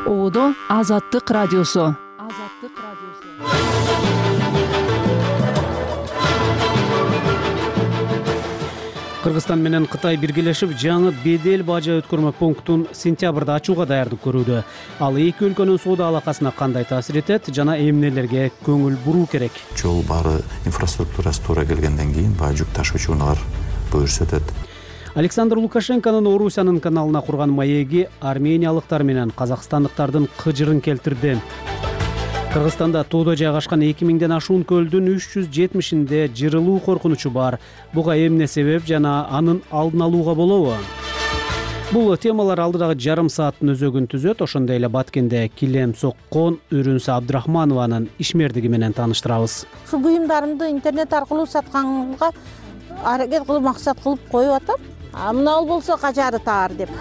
Одо Азаттык радиосу. Кыргызстан менен Кытай биргелешип жаңы бедел бажа өткөрмө пунктун сентябрда ачууга даярдык көрүүдө. Ал эки өлкөнүн соода алакасына кандай таасир этет жана эмнелерге көңүл буруу керек? Жол баары инфраструктурасы туура келгенден кийин баягы жүк ташуучу унаалар көрсөтөт. Александр Лукашенконун Орусиянын каналына курган маеги армениялыктар менен казакстандыктардын кыжырын келтирди. Кыргызстанда тоодо жайгашкан 2000ден ашуун көлдүн 370-inde жырылуу коркунучу бар. Буга эмне себеп жана анын алдын алууга болобу? Бул темалар алдыдагы жарым сааттын өзөгүн түзөт. Ошондой эле Баткенде килем соккон Үрүнсө Абдрахманованын ишмердиги менен тааныштырабыз. Ушул буюмдарымды интернет аркылуу сатканга аракет кылып максат кылып коюп атам. Мына ал болсо кажары таар деп.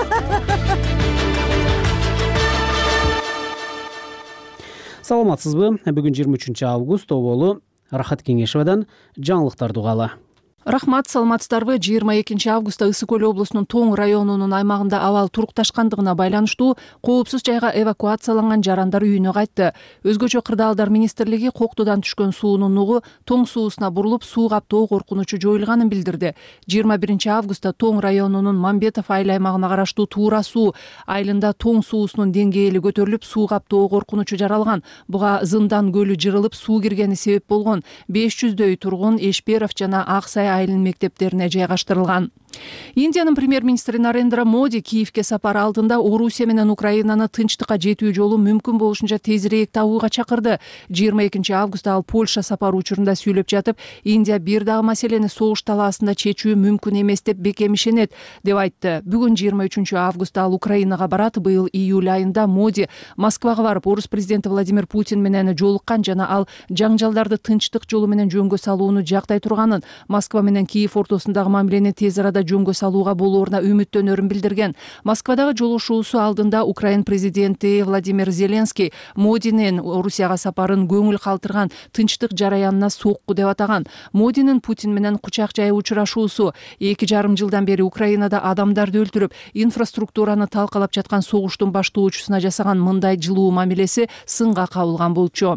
Саламатсызбы? Бүгүн 23 август оболу Рахат Кеңешевадан жаңылыктарды угалы. Рахмат, саламатсыздарбы? 22 августта Ысык Көл облусунун Тоң районунун аймагында абал турукташкандыгына байланыштуу коопсуз жайга эвакуацияланган жарандар үйүнө кайтты. Өзгөчө Кырдаалдар министрлиги Коктудан түшкөн суунун нугу Тоң суусуна бурулуп, суу каптоо коркунучу жоюлганын билдирди. 21 августта Тоң районунун Мамбетов айыл аймагына караштуу Туура суу айылында Тоң суусунун деңгээли көтөрүлүп, суу каптоо коркунучу жаралган. Буга Зындан көлү жырылып, суу киргени себеп болгон. 500дөй тургун Эшперов жана Аксай айылынын мектептерине жайгаштырылган. Индиянын премьер-министри Нарендра Моди Киевке сапар алдында Орусия менен Украинаны тынчтыкка жетүү жолу мүмкүн болушунча тезирээк табууга чакырды. 22 августта ал Польша сапары учурунда сүйлөп жатып, Индия бир дагы маселени согуш талаасында чечүү мүмкүн эмес деп бекем ишенет деп айтты. Бүгүн 23 августта ал Украинага барат. Быйыл июль айында Моди Москвага барып, орус президенти Владимир Путин менен жолуккан жана ал жаңжалдарды тынчтык жолу менен жөнгө салууну жактай турганын, Москва менен Киев ортосундагы мамилени тез арада жөнгө салууга болооруна үмүттөнөрүн билдирген. Москвадагы жолугушуусу алдында Украин президенти Владимир Зеленский Модинин Орусияга сапарын көңүл калтырган тынчтык жараянына сокку деп атаган. Модинин Путин менен кучак жайы учурашуусу 2,5 жылдан бери Украинада адамдарды өлтүрүп, инфраструктураны талкалап жаткан согуштун баштоочусуна жасаган мындай жылуу мамилеси сынга кабылган болчу.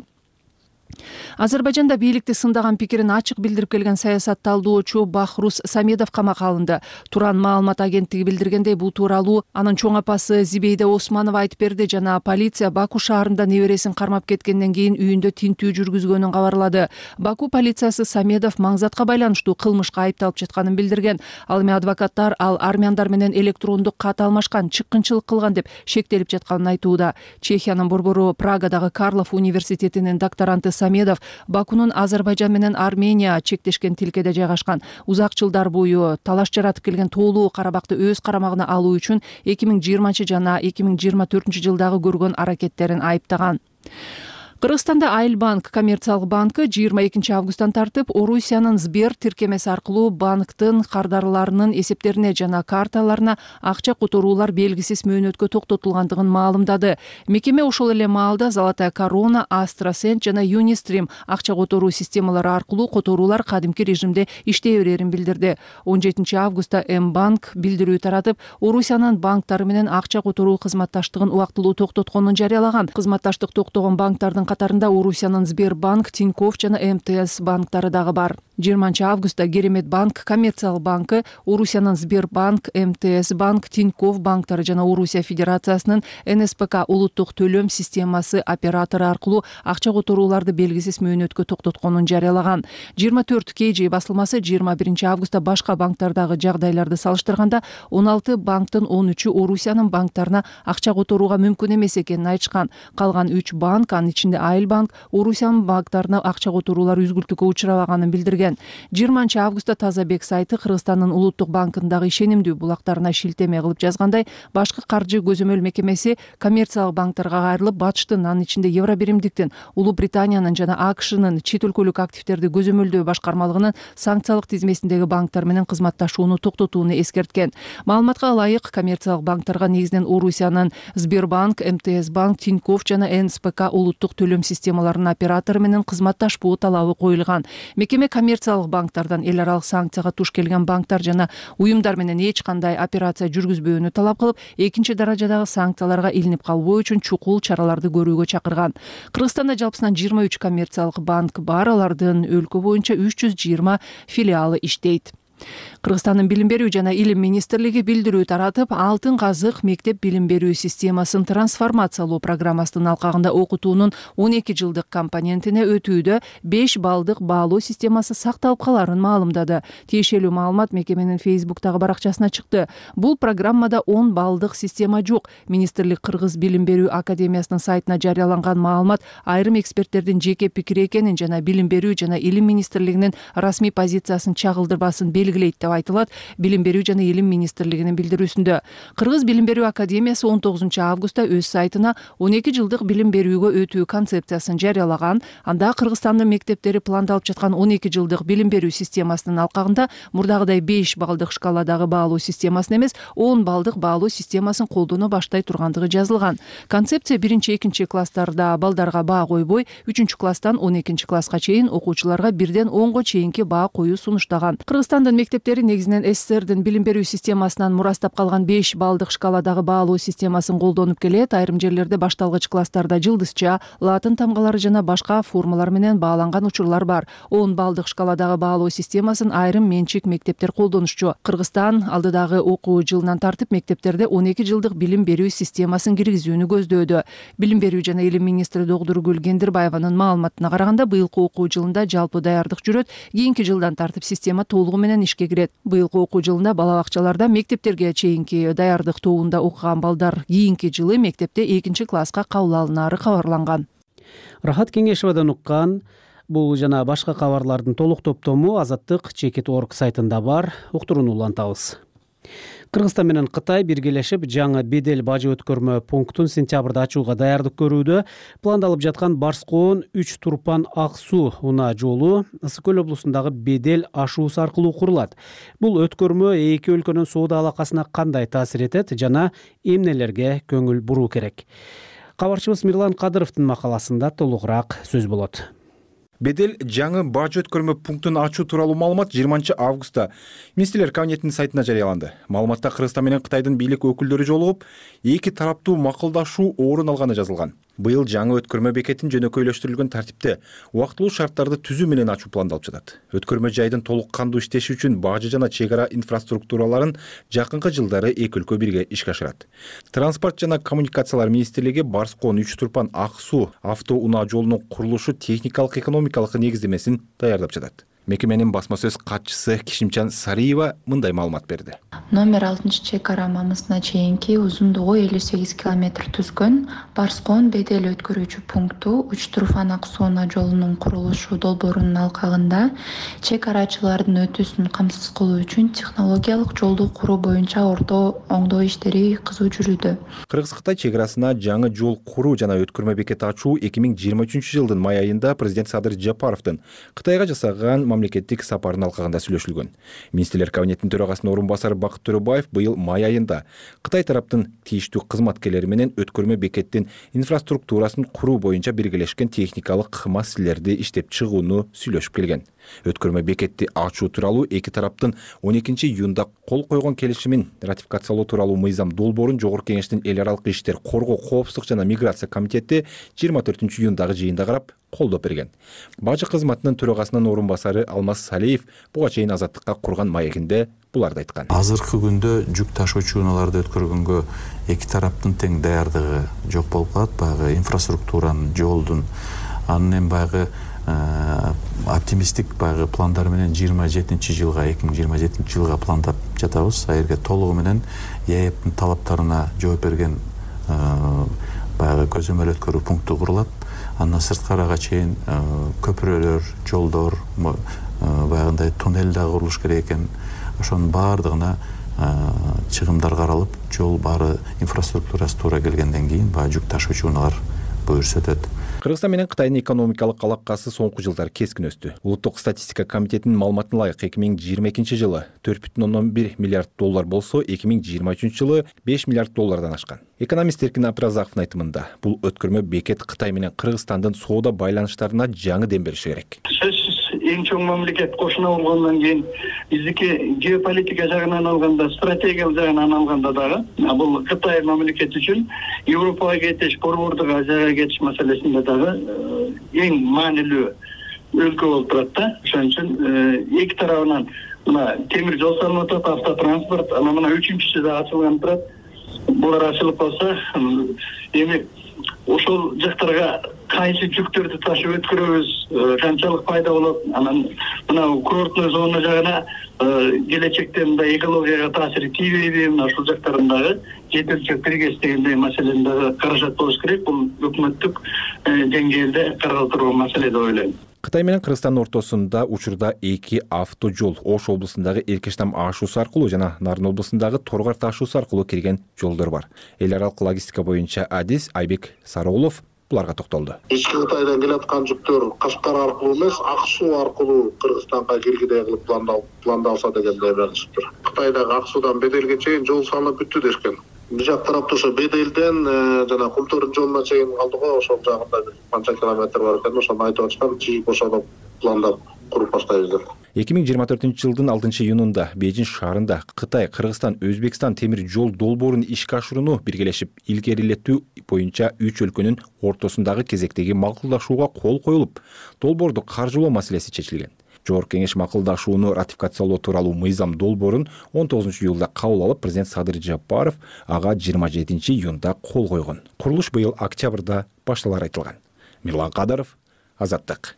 Азербайжанда бийликти сындаган пикирин ачык билдирип келген саясатталдоочу Бахрус Самедов камакка алынды. Туран маалымат агенттиги билдиргендей, бул тууралуу анын чоң апасы Зибейде Османова айтып берди жана полиция Баку шаарында небересин кармап кеткенден кийин үйүндө тинтүү жүргүзгөнүн кабарлады. Баку полициясы Самедов маңзатка байланыштуу кылмышка айыпталып жатканын билдирген. Ал эми адвокаттар ал армяндар менен электрондук кат алмашкан, чыккынчылык кылган деп шектелип жатканын айтууда. Чехиянын борбору Прагадагы Карлов университетинин докторанты Самедов Бакунун Азербайжан менен Армения чектешкен тилкеде жайгашкан. Узак жылдар бою талаш жаратып келген Тоолуу Карабакты өз карамагына алуу үчүн 2020 жана 2024 жылдагы көргөн аракеттерин айыптаган. Кыргызстанда Айылбанк коммерциялык банкы 22 августтан тартып Орусиянын Сбер тиркемеси аркылуу банктын кардарларынын эсептерине жана карталарына акча которуулар белгисиз мөөнөткө токтотулгандыгын маалымдады. Мекеме ошол эле маалда Золотая корона, Астрасент жана Юнистрим акча которуу системалары аркылуу которуулар кадимки режимде иштей берерин билдирди. 17 августта М-банк билдирүү таратып, Орусиянын банктары менен акча которуу кызматташтыгын убактылуу токтотконун жарыялаган. Кызматташтык токтогон банктардын катарында Орусиянын Сбербанк, Тинькофф жана МТС банктары дагы бар. 20 августта Керемет банк, коммерциялык банкы, Орусиянын Сбербанк, МТС банк, Тинькофф банктары жана Орусия Федерациясынын НСПК улуттук төлөм системасы оператору аркылуу акча которууларды белгисиз мөөнөткө токтотконун жарыялаган. 24 KG басылмасы 21 августта башка банктардагы жагдайларды салыштырганда 16 банктын 13-ü Орусиянын банктарына акча которууга мүмкүн эмес экенин айтышкан. Калган 3 банк, анын ичинде Айылбанк, Орусиянын банктарына акча которуулар үзгүлтүккө учурабаганын билдирген. 20 августта Тазабек сайты Кыргызстандын улуттук банкындагы ишенимдүү булактарына шилтеме кылып жазгандай, башкы каржы көзөмөл мекемеси коммерциялык банктарга кайрылып, Батыштын, анын ичинде Евробиримдиктин, Улуу Британиянын жана АКШнын чет өлкөлүк активтерди көзөмөлдөө башкармалыгынын санкциялык тизмесиндеги банктар менен кызматташууну токтотууну эскерткен. Маалыматка ылайык, коммерциялык банктарга негизинен Орусиянын Сбербанк, МТС банк, Тинькофф жана НСПК улуттук төлөм системаларынын оператору менен кызматташпоо талабы коюлган. Мекеме коммерциялык банктардан эл аралык санкцияга туш келген банктар жана уюмдар менен эч кандай операция жүргүзбөөнү талап кылып, экинчи даражадагы санкцияларга илинип калбоо үчүн чукул чараларды көрүүгө чакырган. Кыргызстанда жалпысынан 23 коммерциялык банк бар, алардын өлкө боюнча 320 филиалы иштейт. Кыргызстандын билим берүү жана илим министрлиги билдирүү таратып, Алтын казык мектеп билим берүү системасын трансформациялоо программасынын алкагында окутуунун 12 жылдык компонентине өтүүдө 5 баллдык баалоо системасы сакталып каларын маалымдады. Тиешелүү маалымат мекеменин Facebook'тагы баракчасына чыкты. Бул программада 10 баллдык система жок. Министрлик Кыргыз билим берүү академиясынын сайтына жарыяланган маалымат айрым эксперттердин жеке пикири экенин жана билим берүү жана илим министрлигинин расмий позициясын чагылдырбасын белгилейт деп айтылат билим берүү жана илим министрлигинин билдирүүсүндө. Кыргыз билим берүү академиясы 19 августта өз сайтына 12 жылдык билим берүүгө өтүү концепциясын жарыялаган. Анда Кыргызстандын мектептери пландалып жаткан 12 жылдык билим берүү системасынын алкагында мурдагыдай 5 баллдык шкаладагы баалоо системасын эмес, 10 баллдык баалоо системасын колдоно баштай тургандыгы жазылган. Концепция 1-2 класстарда балдарга баа койбой, 3-класстан 12 класска чейин окуучуларга 1-ден 10го чейинки баа коюу сунуштаган. Кыргызстандын мектептери негизинен СССРдин билим берүү системасынан мурастап калган 5 баллдык шкаладагы баалоо системасын колдонуп келет. Айрым жерлерде башталгыч класстарда жылдызча, латын тамгалары жана башка формалар менен бааланган учурлар бар. 10 баллдык шкаладагы баалоо системасын айрым менчик мектептер колдонушчу. Кыргызстан алдыдагы окуу жылынан тартып мектептерде 12 жылдык билим берүү системасын киргизүүнү көздөөдө. Билим берүү жана илим министри Догдургүл Кендирбаеванын маалыматына караганда, быйылкы окуу жылында жалпы даярдык жүрөт. Кийинки жылдан тартып система толугу менен ишке кирет. Быйылкы окуу жылында бала бакчаларда мектептерге чейинки даярдык тобунда окуган балдар кийинки жылы мектепте 2-класска кабыл алынаары кабарланган. Рахат Кеңешевадан уккан бул жана башка кабарлардын толук топтому Азаттык.org сайтында бар. Уктурууну улантабыз. Кыргызстан менен Кытай биргелешип жаңы бедел бажы өткөрмө пунктун сентябрда ачууга даярдык көрүүдө. Пландалып жаткан Барскоон 3 Турпан Ак Суу унаа жолу Ысык Көл облусундагы бедел ашуусу аркылуу курулат. Бул өткөрмө эки өлкөнүн соода алакасына кандай таасир этет жана эмнелерге көңүл буруу керек? Кабарчыбыз Мирлан Кадыровдун макаласында толугураак сөз болот. Бедел жаңы бажы өткөрмө пунктун ачуу тууралуу маалымат 20 августта Министрлер кабинетинин сайтына жарыяланды. Маалыматта Кыргызстан менен Кытайдын бийлик өкүлдөрү жолугуп, эки тараптуу макулдашуу орун алганы жазылган. Быйыл жаңы өткөрмө бекетин жөнөкөйлөштүрүлгөн тартипте убактылуу шарттарды түзүү менен ачуу пландалып жатат. Өткөрмө жайдын толук кандуу иштеши үчүн бажы жана чек ара инфраструктураларын жакынкы жылдары эки өлкө бирге ишке ашырат. Транспорт жана коммуникациялар министрлиги Барскоон 3 Турпан Ак Суу авто унаа жолунун курулушу техникалык экономикалык негиздемесин даярдап жатат. Мекеменин басма сөз катчысы Кишимчан Сариева мындай маалымат берди. Номер 6 чек ара мамысына чейинки узундугу 58 километр түзгөн Барскоон бедел өткөрүүчү пункту 3 Турпан Ак Суу жолунун курулушу долбоорунун алкагында чек арачылардын өтүүсүн камсыз кылуу үчүн технологиялык жолду куруу боюнча орто оңдоо иштери кызуу жүрүүдө. Кыргыз-Кытай чек арасына жаңы жол куруу жана өткөрмө бекети ачуу 2023 жылдын май айында президент Садыр Жапаровдун Кытайга жасаган мамлекеттик сапарынын алкагында сүйлөшүлгөн. Министрлер кабинетинин төрагасынын орун басары Бакыт Төрөбаев быйыл май айында Кытай тараптын тийиштүү кызматкерлери менен өткөрмө бекеттин инфраструктурасын куруу боюнча биргелешкен техникалык маселелерди иштеп чыгууну сүйлөшүп келген. Өткөрмө бекетти ачуу тууралуу эки тараптын 12 июнда кол койгон келишимин ратификациялоо тууралуу мыйзам долбоорун Жогорку Кеңештин эл аралык иштер, коргоо, коопсуздук жана миграция комитети 24 июндагы жыйында карап колдоп берген. Бажы кызматынын төрагасынын орун басары Алмаз Салиев буга чейин Азаттыкка курган маегинде буларды айткан. Азыркы күндө жүк ташуучу унааларды өткөргөнгө эки тараптын тең даярдыгы жок болуп калат. Баягы инфраструктуранын, жолдун, анын баягы оптимисттик баягы пландар менен 2027 жылга пландап жатабыз. Эгерге толугу менен ЕЭПтин талаптарына жооп берген баягы көзөмөл өткөрүү пункту курулат. Андан сырткарага чейин көпүрөлөр, жолдор, баягындай туннель да курулуш керек экен. Ошонун баардыгына чыгымдар каралып, жол баары инфраструктурасы туура келгенден кийин баягы жүк ташуучу унаалар буюрса өтөт. Кыргызстан менен Кытайдын экономикалык алакасы соңку жылдары кескин өстү. Улуттук статистика комитетинин маалыматына ылайык 2022 жылы 4,1 миллиард доллар болсо, 2023 жылы 5 миллиард доллардан ашкан. Экономист Эркин Абдыразаковдун айтымында, бул өткөрмө бекет Кытай менен Кыргызстандын соода байланыштарына жаңы дем бериши керек. Сөзсүз эң чоң мамлекет кошуна болгондон кийин биздики геополитика жагынан алганда, стратегиялык жагынан алганда дагы бул Кытай мамлекети үчүн Европага кетиш, Борбордук Азияга кетиш маселесинде дагы эң маанилүү өлкө болуп турат да. Ошон үчүн эки тарабынан мына темир жол салынып атат, автотранспорт, анан мына үчүнчүсү да ачылган турат. Булар ачылып калса, эми ошол жактарга кайсы жүктөрдү ташып өткөрөбүз, канчалык пайда болот, анан мына курортный зона жагына келечекте мындай экологияга таасири тийбейби, мына ушул жактарындагы жетекчилик биргес дегендей маселени дагы карашат болуш керек. Бул өкмөттүк деңгээлде каралып турган маселе деп ойлойм. Кытай менен Кыргызстандын ортосунда учурда 2 автожол Ош облусундагы Эркештам ашуусу аркылуу жана Нарын облусундагы Торгар ташуусу аркылуу кирген жолдор бар. Эл аралык логистика боюнча адис Айбек Сарыгулов буларга токтолду. Ички Кытайдан келаткан жүктөр Кашкар аркылуу эмес, Ак суу аркылуу Кыргызстанга киргидей кылып пландалса дегендей болуптур. Кытайдагы Ак суудан Беделге чейин жол салынып бүттү дешкен. Бижак тарапта ошо Беделден жана Кумтөрдүн жолуна чейин калды го, ошол жагында бир канча километр бар экен, ошону айтып атышкан, чийип ошону пландап куруп баштайбыз деп. 2024-жылдын 6-июнунда Бейжин шаарында Кытай, Кыргызстан, Өзбекстан темир жол долбоорун ишке ашырууну биргелешип илгерилетүү боюнча 3 өлкөнүн ортосундагы кезектеги макулдашууга кол коюлуп, долбоорду каржылоо маселеси чечилген. Жогорку кеңеш макулдашууну ратификациялоо тууралуу мыйзам долбоорун 19-июлда кабыл алып, президент Садыр Жапаров ага 27-июнда кол койгон. Курулуш быйыл октябрда башталары айтылган. Мирлан Кадаров, Азаттык.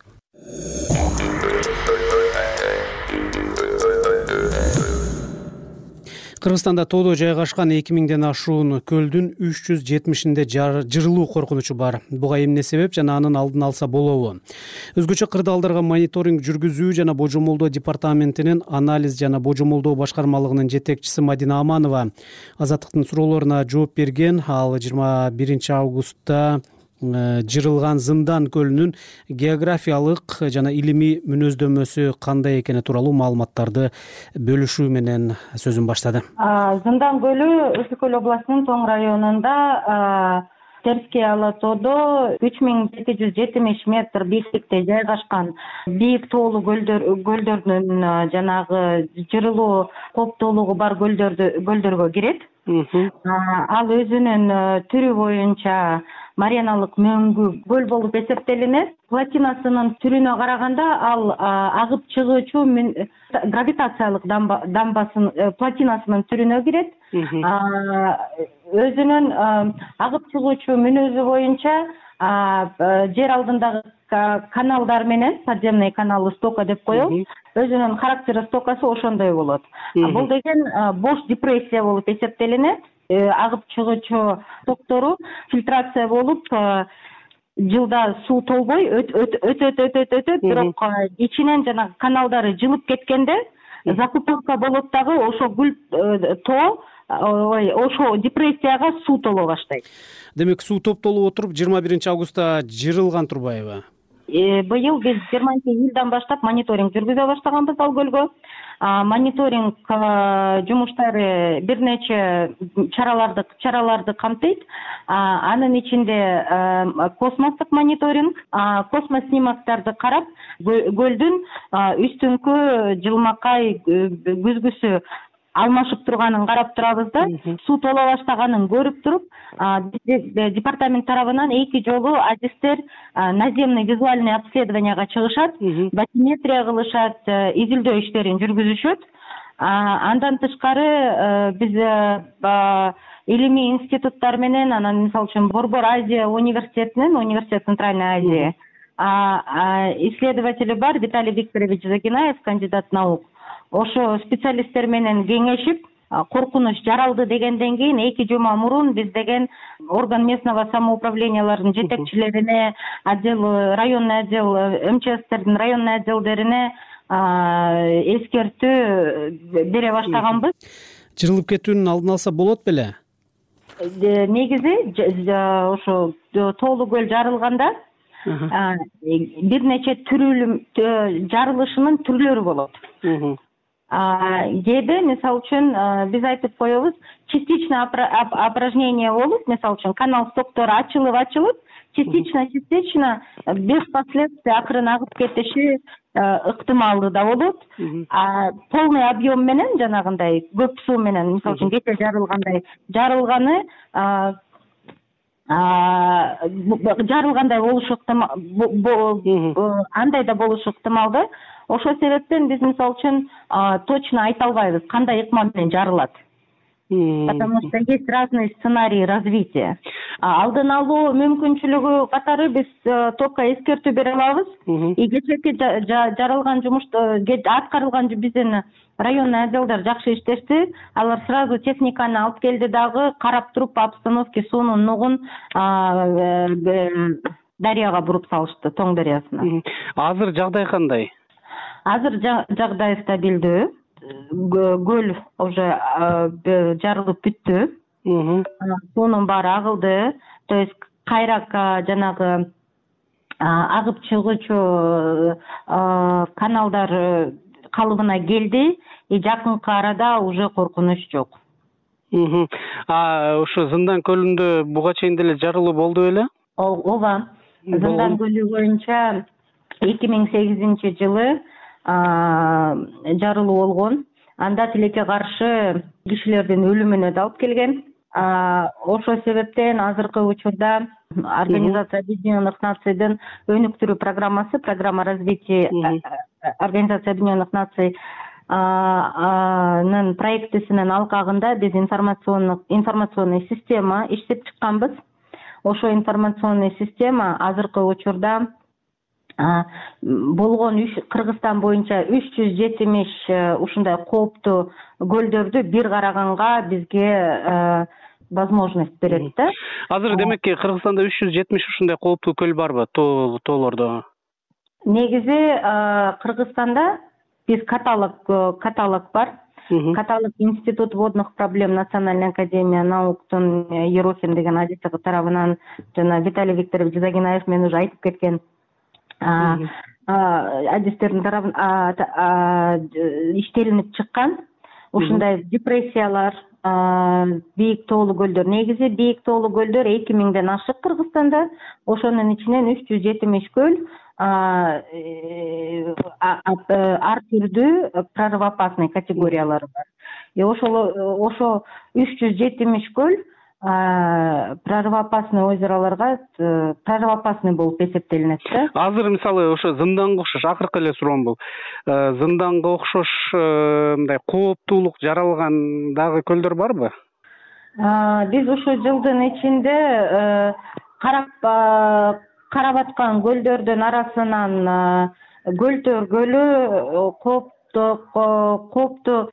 Кыргызстанда тоодо жайгашкан 2000ден ашуун көлдүн 370-inde жырылуу коркунучу бар. Буга эмне себеп жана анын алдын алса болобу? Өзгөчө кырдаалдарга мониторинг жүргүзүү жана божомолдоо департаментинин анализ жана божомолдоо башкармалыгынын жетекчиси Мадина Аманова Азаттыктын суроолоруна жооп берген. Ал 21-августта жырылган Зындан көлүнүн географиялык жана илимий мүнөздөмөсү кандай экени тууралуу маалыматтарды бөлүшүү менен сөзүн баштады. Зындан көлү Өсү көл областынын Тоң районунда Терский ала тоодо 3770 метр бийиктикте жайгашкан бийик тоолуу көлдөрдүн жанагы жырылуу коптолугу бар көлдөргө кирет. Ал өзүнүн түрү боюнча мареналык мөңгү көл болуп эсептелинет. Платинасынын түрүнө караганда ал агып чыгуучу гравитациялык дамбасын платинасынын түрүнө кирет. Өзүнүн агып чыгуучу мүнөзү боюнча жер алдындагы каналдар менен, подземный каналы стока деп коебуз, өзүнүн характери стокасы ошондой болот. Бул деген бош депрессия болуп эсептелинет. Агып чыгуучу стоктору фильтрация болуп, жылда суу толбой өтөт, бирок ичинен жана каналдары жылып кеткенде закупорка болот дагы ошо ошо депрессияга суу толо баштайт. Демек суу топтолуп отуруп 21-августта жырылган турбайбы? Быйыл биз 20-июлдан баштап мониторинг жүргүзө баштаганбыз ал көлгө. Мониторинг жумуштары бир нече чараларды камтыйт. Анын ичинде космостук мониторинг, космос снимоктарды карап, көлдүн үстүңкү жылмакай күзгүсү алмашып турганын карап турабыз да, суу толо баштаганын көрүп туруп, департамент тарабынан 2 жолу адистер наземный визуальный обследованияга чыгышат, батиметрия кылышат, изилдөө иштерин жүргүзүшөт. Андан тышкары биз илимий институттар менен, анан мисалы үчүн Борбор Азия университетинин, Университет Центральной Азии исследователи бар, Виталий Викторович Загинаев, кандидат наук. Ошо специалисттер менен кеңешип, коркунуч жаралды дегенден кийин 2 жума мурун биз деген орган местного самоуправлениялардын жетекчилерине, районный отдел, МЧСтердин районный отделдерине эскертүү бере баштаганбыз. Жырылып кетүүнүн алдын алса болот беле? Негизи ошо тоолуу көл жарылганда бир нече жарылышынын түрлөрү болот. Кээде мисалы үчүн биз айтып коебуз, частично опорожнение болуп, мисалы үчүн канал стоктору ачылып, частично без последствий акырын агып кетиши ыктымалы да болот. Полный объем менен жанагындай көп суу менен мисалы үчүн кече жарылганы болушу андай да болушу ыктымал да. Ошол себептен биз мисалы үчүн точно айта албайбыз кандай ыкма менен жарылат. Потому что есть разные сценарии развития. Алдын алуу мүмкүнчүлүгү катары биз только эскертүү бере алабыз. Кечээки жарылган аткарылган биздин районный отделдер жакшы иштешти. Алар сразу техниканы алып келди дагы карап туруп по обстановке суунун нугун дарыяга буруп салышты, Тоң дарыясына. Азыр жагдай кандай? Азыр жагдай стабилдүү. Көл уже жарылып бүттү. Суунун баары агылды. То есть кайрак жанагы агып чыгуучу каналдар калыбына келди. Жакынкы арада уже коркунуч жок. Ошо Зындан көлүндө буга чейин деле жарылуу болду беле? Ооба. Зындан көлү боюнча 2008-жылы жарылуу болгон. Анда тилекке каршы кишилердин өлүмүнө да алып келген. Ошол себептен азыркы учурда Организация Объединенных Нацийдин өнүктүрүү программасы, программа развития Организация Объединенных Наций проектисинин алкагында биз информационный система иштеп чыкканбыз. Ошо информационный система азыркы учурда болгон Кыргызстан боюнча 370 ушундай кооптуу көлдөрдү бир караганга бизге возможность берет да. Азыр демекки Кыргызстанда 370 ушундай кооптуу көл барбы, тоолордо? Негизи Кыргызстанда биз каталог бар. Каталог Институт водных проблем Национальной академия науктун Ерохин деген адисти тарабынан жана Виталий Викторович Загинаев мен уже айтып кеткен адистердин тарабынан иштелинип чыккан ушундай депрессиялар, бийик тоолуу көлдөр. Негизи бийик тоолуу көлдөр 2000ден ашык Кыргызстанда. Ошонун ичинен 370 көл ар түрдүү прорывоопасный категориялары бар. Ошо 370 көл прорывоопасный озеролорго прорывоопасный болуп эсептелинет да. Азыр мисалы ошо Зынданга окшош акыркы эле суроом бул. Зынданга окшош мындай кооптуулук жаралган дагы көлдөр барбы? Биз ушул жылдын ичинде карап аткан көлдөрдүн арасынан Көлтөр көлү кооптуу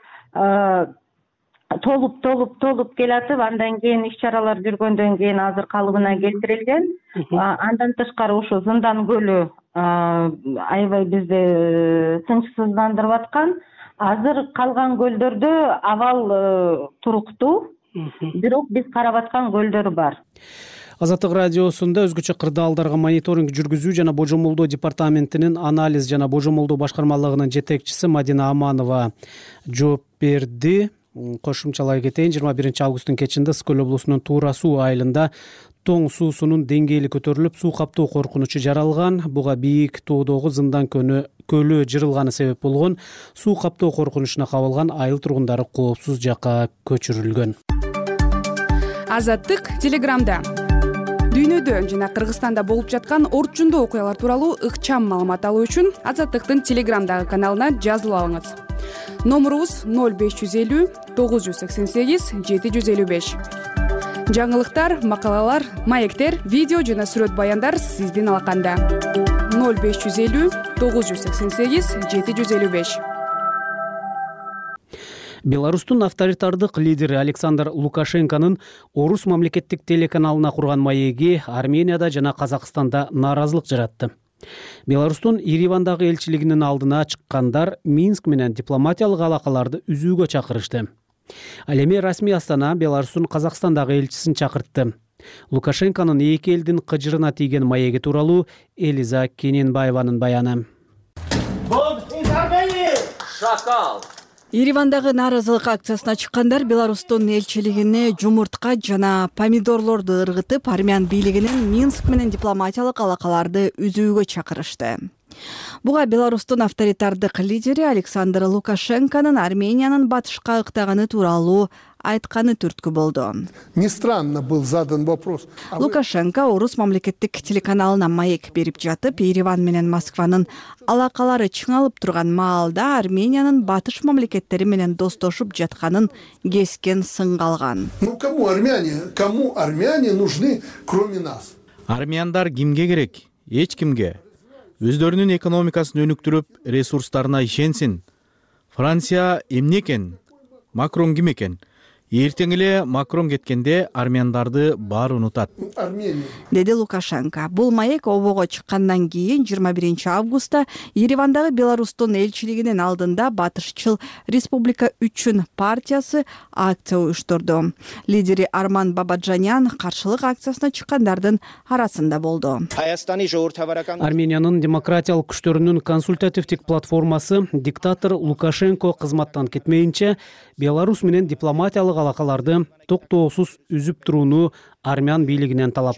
толуп келатып, андан кийин иш-чаралар жүргөндөн кийин азыр калыбына келтирилген. Андан тышкары ошо Зындан көлү аябай бизди тынчсыздандырып аткан. Азыр калган көлдөрдө абал туруктуу, бирок биз карап аткан көлдөр бар. Азаттык радиосунда өзгөчө кырдаалдарга мониторинг жүргүзүү жана божомолдоо департаментинин анализ жана божомолдоо башкармалыгынын жетекчиси Мадина Аманова жооп берди. Кошумчалай кетейин, 21-августтун кечинде Ысык-Көл облусунун Туура суу айылында Тоң суусунун деңгээли көтөрүлүп, суу каптоо коркунучу жаралган. Буга бийик тоодогу Зындан көлү жырылганы себеп болгон. Суу каптоо коркунучуна кабылган айыл тургундары коопсуз жакка көчүрүлгөн. Азаттык телеграмда дүйнөдө жана Кыргызстанда болуп жаткан орчундуу окуялар тууралуу ыкчам маалымат алуу үчүн Азаттыктын телеграмдагы каналына жазылып алыңыз. Номурубуз 0550 988 755. Жаңылыктар, макалалар, маектер, видео жана сүрөт баяндар сиздин алаканда. 0550 988 755. Беларустун авторитардык лидери Александр Лукашенконун Орус мамлекеттик телеканалына курган маеги Арменияда жана Казакстанда нааразылык жаратты. Беларустун Еревандагы элчилигинин алдына чыккандар Минск менен дипломатиялык алакаларды үзүүгө чакырышты. Ал эми расмий Астана Беларустун Казакстандагы элчисин чакыртты. Лукашенконун эки элдин кыжырына тийген маеги тууралуу Элиза Кененбаеванын баяны. Шакал. Еревандагы нааразылык акциясына чыккандар Беларустун элчилигине жумуртка жана помидорлорду ыргытып, армян бийлигинин Минск менен дипломатиялык алакаларды үзүүгө чакырышты. Буга Беларустун авторитардык лидери Александр Лукашенконун Армениянын батышка ыктаганы тууралуу айтканы түрткү болду. Не странно был задан вопрос. Лукашенко Орус мамлекеттик телеканалына маек берип жатып, Ереван менен Москванын алакалары чыңалып турган маалда Армениянын батыш мамлекеттери менен достошуп жатканын кескен сынга алган. Ну кому армяне нужны, кроме нас? Армяндар кимге керек? Эч кимге. Өздөрүнүн экономикасын өнүктүрүп, ресурстарына ишенсин. Франция эмне экен? Макрон ким экен? Эртең эле Макрон кеткенде армяндарды баары унутат, деди Лукашенко. Бул маек обого чыккандан кийин 21 августта Еревандагы Беларустун элчилигинин алдында Батышчыл Республика үчүн партиясы акция уюштурду. Лидери Арман Бабаджанян каршылык акциясына чыккандардын арасында болду. Армениянын демократиялык күчтөрүнүн консультативдик платформасы диктатор Лукашенко кызматтан кетмейинче Беларус менен дипломатиялык алакаларды токтоосуз үзүп турууну армян бийлигинен талап,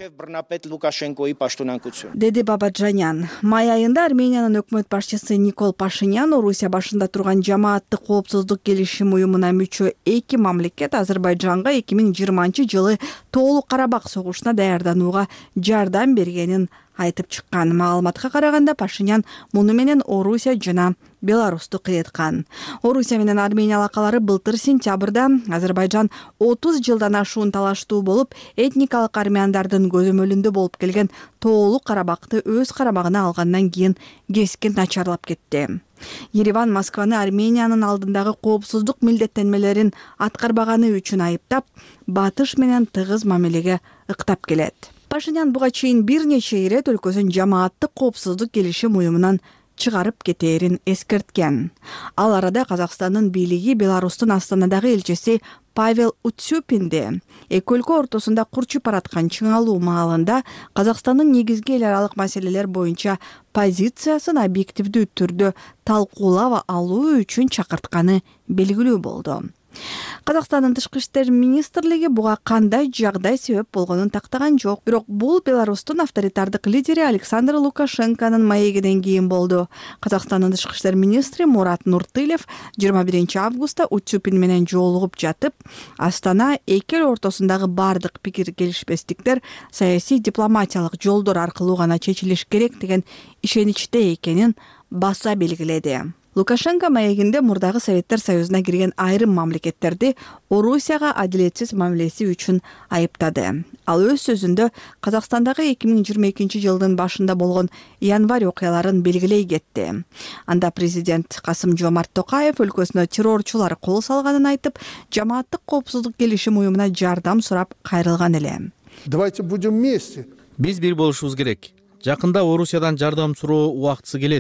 деди Бабаджанян. Май айында Армениянын өкмөт башчысы Никол Пашинян Орусия башында турган жамааттык коопсуздук келишим уюмуна мүчө 2 мамлекет Азербайжанга 2020-жылы Тоолук Карабак согушуна даярданууга жардам бергенин айтып чыккан. Маалыматка караганда Пашинян муну менен Орусия жана Беларусту кыйыткан. Орусия менен Армения алакалары былтыр сентябрда Азербайжан 30 жылдан ашуун талаштуу болуп, этникалык армяндардын көзөмөлүндө болуп келген Тоолук Карабакты өз карамагына алгандан кийин кескен начарлап кетти. Ереван Москваны Армениянын алдындагы коопсуздук милдеттенмелерин аткарбаганы үчүн айыптап, батыш менен тыгыз мамилеге ыктап келет. Пашинян буга чейин бир нече ирет өлкөсүн жамааттык коопсуздук келишим уюмунан чыгарып кетээрин эскерткен. Ал арада Казакстандын бийлиги Беларустун Астанадагы элчиси Павел Утсюпинди эки өлкө ортосунда курчуп бараткан чыңалуу маалында Казакстандын негизги эл аралык маселелер боюнча позициясын объективдүү түрдө талкуулап алуу үчүн чакыртканы белгилүү болду. Казакстандын тышкы иштер министрлиги буга кандай жагдай себеп болгонун тактаган жок. Бирок бул Беларустун авторитардык лидери Александр Лукашенконун маегинен кийин болду. Казакстандын тышкы иштер министри Мурат Нуртылев 21 августта Утсюпин менен жолугуп жатып, Астана эки эл ортосундагы бардык пикир келишпестиктер саясий дипломатиялык жолдор аркылуу гана чечилиш керек деген ишеничте экенин баса белгиледи. Лукашенко маегинде мурдагы Советтер Союзуна кирген айрым мамлекеттерди Орусияга адилетсиз мамилеси үчүн айыптады. Ал өз сөзүндө Казакстандагы 2022 жылдын башында болгон январь окуяларын белгилей кетти. Анда президент Касым-Жомарт Токаев өлкөсүнө террорчулар кол салганын айтып, жамааттык коопсуздук келишим уюмуна жардам сурап кайрылган эле. Давайте будем вместе. Биз бир болушубуз керек. Жакында Орусиядан жардам суроо убактысы келет.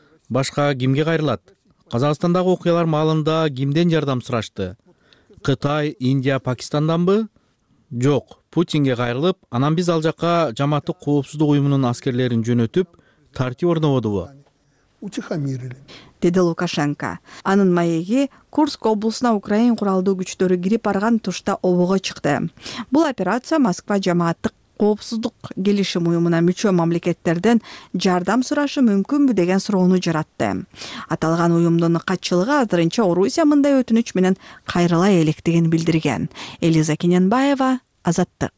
Башка кимге кайрылат? Казакстандагы окуялар маалында кимден жардам сурашты? Кытай, Индия, Пакистанданбы? Жок, Путинге кайрылып, анан биз ал жакка жамааттык коопсуздук уюмунун аскерлерин жөнөтүп, тартип орнотобудубу? Утихомирили, деди Лукашенко. Анын маеги Курск облусуна Украин куралдуу күчтөрү кирип барган тушта обого чыкты. Бул операция Москва жамааттык коопсуздук келишим уюмуна мүчө мамлекеттерден жардам сурашы мүмкүнбү деген суроону жаратты. Аталган уюмдун катчылыгы азырынча Орусия мындай өтүнүч менен кайрыла электигин билдирген. Элиза Кененбаева, Азаттык.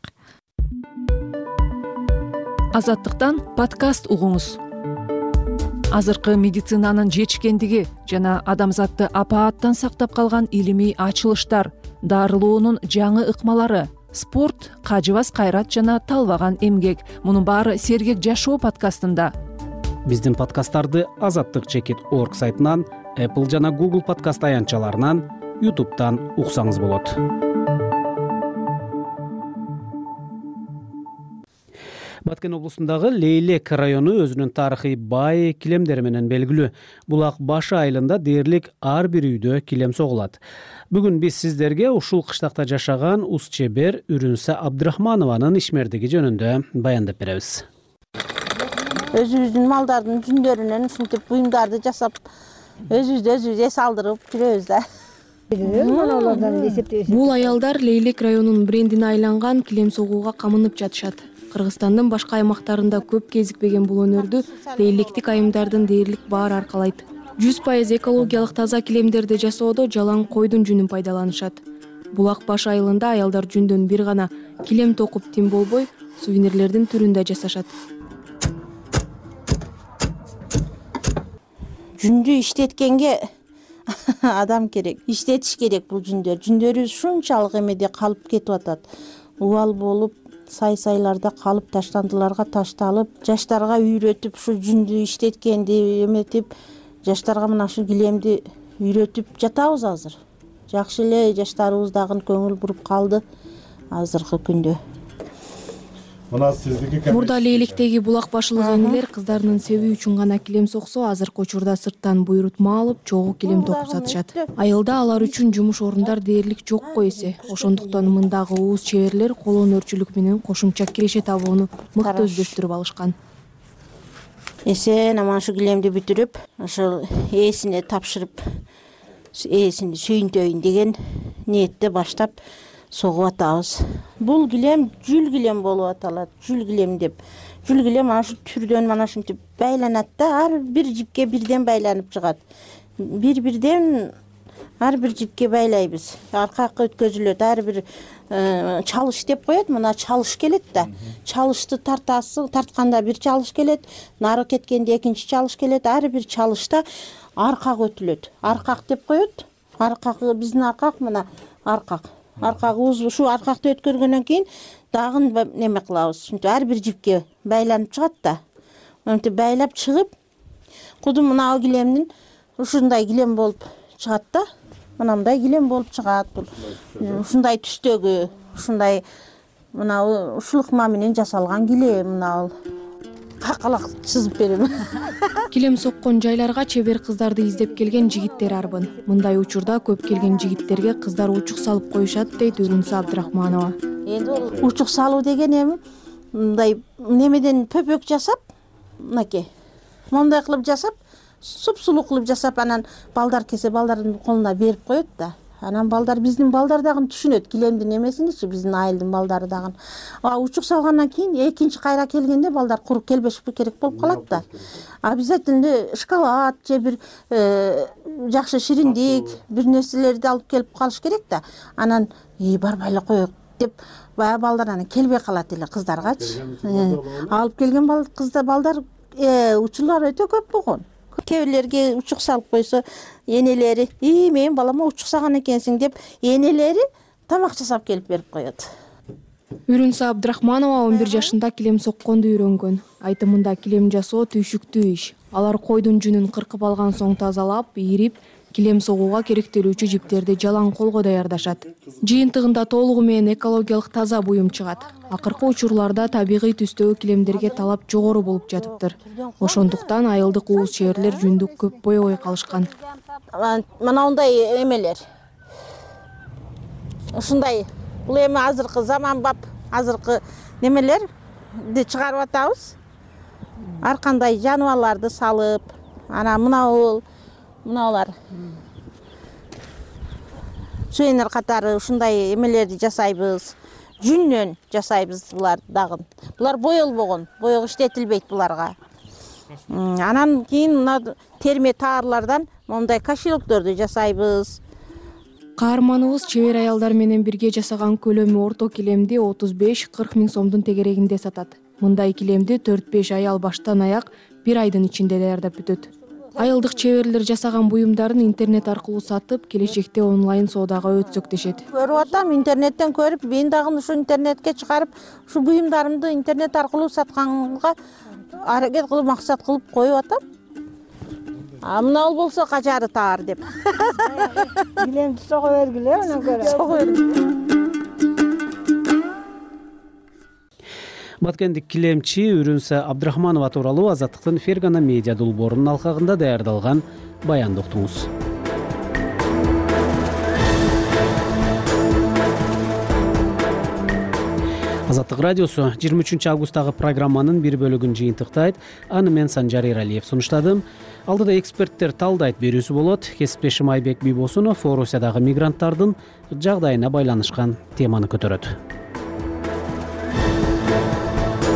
Азаттыктан подкаст угуңуз. Азыркы медицинанын жетишкендиги жана адамзатты апааттан сактап калган илимий ачылыштар, дарылоонун жаңы ыкмалары, спорт, кажыбас кайрат жана талбаган эмгек. Мунун баары Сергек жашоо подкастында. Биздин подкасттарды azattik.org сайтынан, Apple жана Google подкаст аянтчаларынан, YouTube'дан уксаңыз болот. Баткен облусундагы Лейлек району өзүнүн тарыхый бай килемдери менен белгилүү. Булак башы айылында дээрлик ар бир үйдө килем согулат. Бүгүн биз сиздерге ушул кыштакта жашаган ус чебер Үрүнсө Абдрахманованын ишмердиги жөнүндө баяндап беребиз. Өзүбүздүн малдардын жүндөрүнөн ушинтип буюмдарды жасап, өзүбүздү эс алдырып жүрөбүз да. Бул аялдар Лейлек районунун брендине айланган килем согууга камынып жатышат. Кыргызстандын башка аймактарында көп кезикпеген бул өнөрдү лейлектик айымдардын дээрлик баары аркалайт. 100% экологиялык таза килемдерди жасоодо жалаң койдун жүнүн пайдаланышат. Булак баш айылында аялдар жүндөн бир гана килем токуп тим болбой, сувенирлердин түрүндө жасашат. Жүндү иштеткенге адам керек, иштетиш керек бул жүндөрүбүз ушунчалык эмеде калып кетип атат. Убал болуп, сай-сайларда калып, таштандыларга ташталып, жаштарга үйрөтүп, ушу жүндү иштеткенди эметип, жаштарга мына ушу килемди үйрөтүп жатабыз азыр. Жакшы эле жаштарыбыз дагы көңүл буруп калды азыркы күндө. Мурда лейлектеги булак башылык энелер кыздарынын себи үчүн гана килем соксо, азыркы учурда сырттан буйрутма алып, чогуу килем токуп сатышат. Айылда алар үчүн жумуш орундар дээрлик жок го эсе. Ошондуктан мындагы ууз чеберлер кол өнөрчүлүк менен кошумча киреше табууну мыкты өздөштүрүп алышкан. Эсен аман ушу килемди бүтүрүп, ошол ээсине тапшырып, ээсини сүйүнтөйүн деген ниетте баштап согуп атабыз. Бул килем жүл килем болуп аталат. Жүл килем деп. Жүл килем ашу түрдөн мана ушинтип байланат да, ар бир жипке бирден байланып чыгат. Бир-бирден ар бир жипке байлайбыз. Аркакка өткөзүлөт, ар бир чалыш деп коет. Мына чалыш келет да. Чалышты тартканда бир чалыш келет, нары кеткенде экинчи чалыш келет. Ар бир чалышта аркак өтүлөт. Аркак деп коет. Аркак биздин аркак мына аркак. Аркагыбыз ушу аркакты өткөргөндөн кийин дагы неме кылабыз. Ушинтип ар бир жипке байланып чыгат да. Антип байлап чыгып, кудум мына килемдин ушундай килем болуп чыгат да. Мынандай килем болуп чыгат бул. Ушундай түстөгү, ушундай мына ушул ыкма менен жасалган килем мына ал. Какалак чызып берем. Килем соккон жайларга чебер кыздарды издеп келген жигиттер арбын. Мындай учурда көп келген жигиттерге кыздар учук салып коюшат, дейт Үрүнсө Абдрахманова. Эndi бул учук салуу деген эми мындай немеден пөпөк жасап, мынакей. Мондай кылып жасап, суп-сулуу кылып жасап, анан балдар келсе балдардын колуна берип коет да. Анан балдар, биздин балдар дагы түшүнөт килемдин эмесиничи, биздин айылдын балдары дагы. Учук салгандан кийин экинчи кайра келгенде балдар курук келбеш керек болуп калат да. Обязательно шоколад же бир жакшы шириндик, бир нерселерди алып келип калыш керек да. Анан барбай эле коёк деп баягы балдар анан келбей калат эле кыздаргачы. Алып келген балдар учурлар өтө көп болгон. Кээ бирлерге учук салып койсо, энелери, менин балама учук салган экенсиң деп, энелери тамак жасап келип берип коет. Үрүнсө Абдрахманова 11 жашында килем сокконду үйрөнгөн. Айтымында килем жасоо түйшүктүү иш. Алар койдун жүнүн кыркып алган соң тазалап, ийрип, килем согууга керектелүүчү жиптерди жалаң колго даярдашат. Жыйынтыгында толугу менен экологиялык таза буюм чыгат. Акыркы учурларда табигый түстөгү килемдерге талап жогору болуп жатыптыр. Ошондуктан айылдык ууз чеберлер жүндү көп боебой калышкан. Мына ундай эмелер. Ушундай бул эми азыркы заманбап, азыркы немелерди чыгарып атабыз. Ар кандай жаныбарларды салып, анан мыналар сувенир катары ушундай эмелерди жасайбыз. Жүннөн жасайбыз буларды дагы. Булар боелбогон, боёго иштетилбейт буларга. Анан кийин мына терме таарлардан мондай кошелокторду жасайбыз. Каарманыбыз чебер аялдар менен бирге жасаган көлөмү орто килемди 35-40 миң сомдун тегерегинде сатат. Мындай килемди 4-5 аял баштан аяк бир айдын ичинде даярдап бүтөт. Айылдык чеберлер жасаган буюмдарын интернет аркылуу сатып, келечекте онлайн соодага өтсөк дешет. Көрүп атам, интернеттен көрүп, мен дагы ушу интернетке чыгарып, ушу буюмдарымды интернет аркылуу сатканга аракет кылып, максат кылып коюп атам. Мына ал болсо качары таар деп. Килемди сого бергиле, анан көрөм. Сого бергиле. Баткендик килемчи Үрүнсө Абдрахманова тууралуу Азаттыктын Фергана медиа долбоорунун алкагында даярдалган баянды уктуңуз. Азаттык радиосу 23 августтагы программанын бир бөлүгүн жыйынтыктайт. Аны мен Санжар Эралиев сунуштадым. Алдыда эксперттер талдайт берүүсү болот. Кесиптешим Айбек Бийбосунов Орусиядагы мигранттардын жагдайына байланышкан теманы көтөрөт.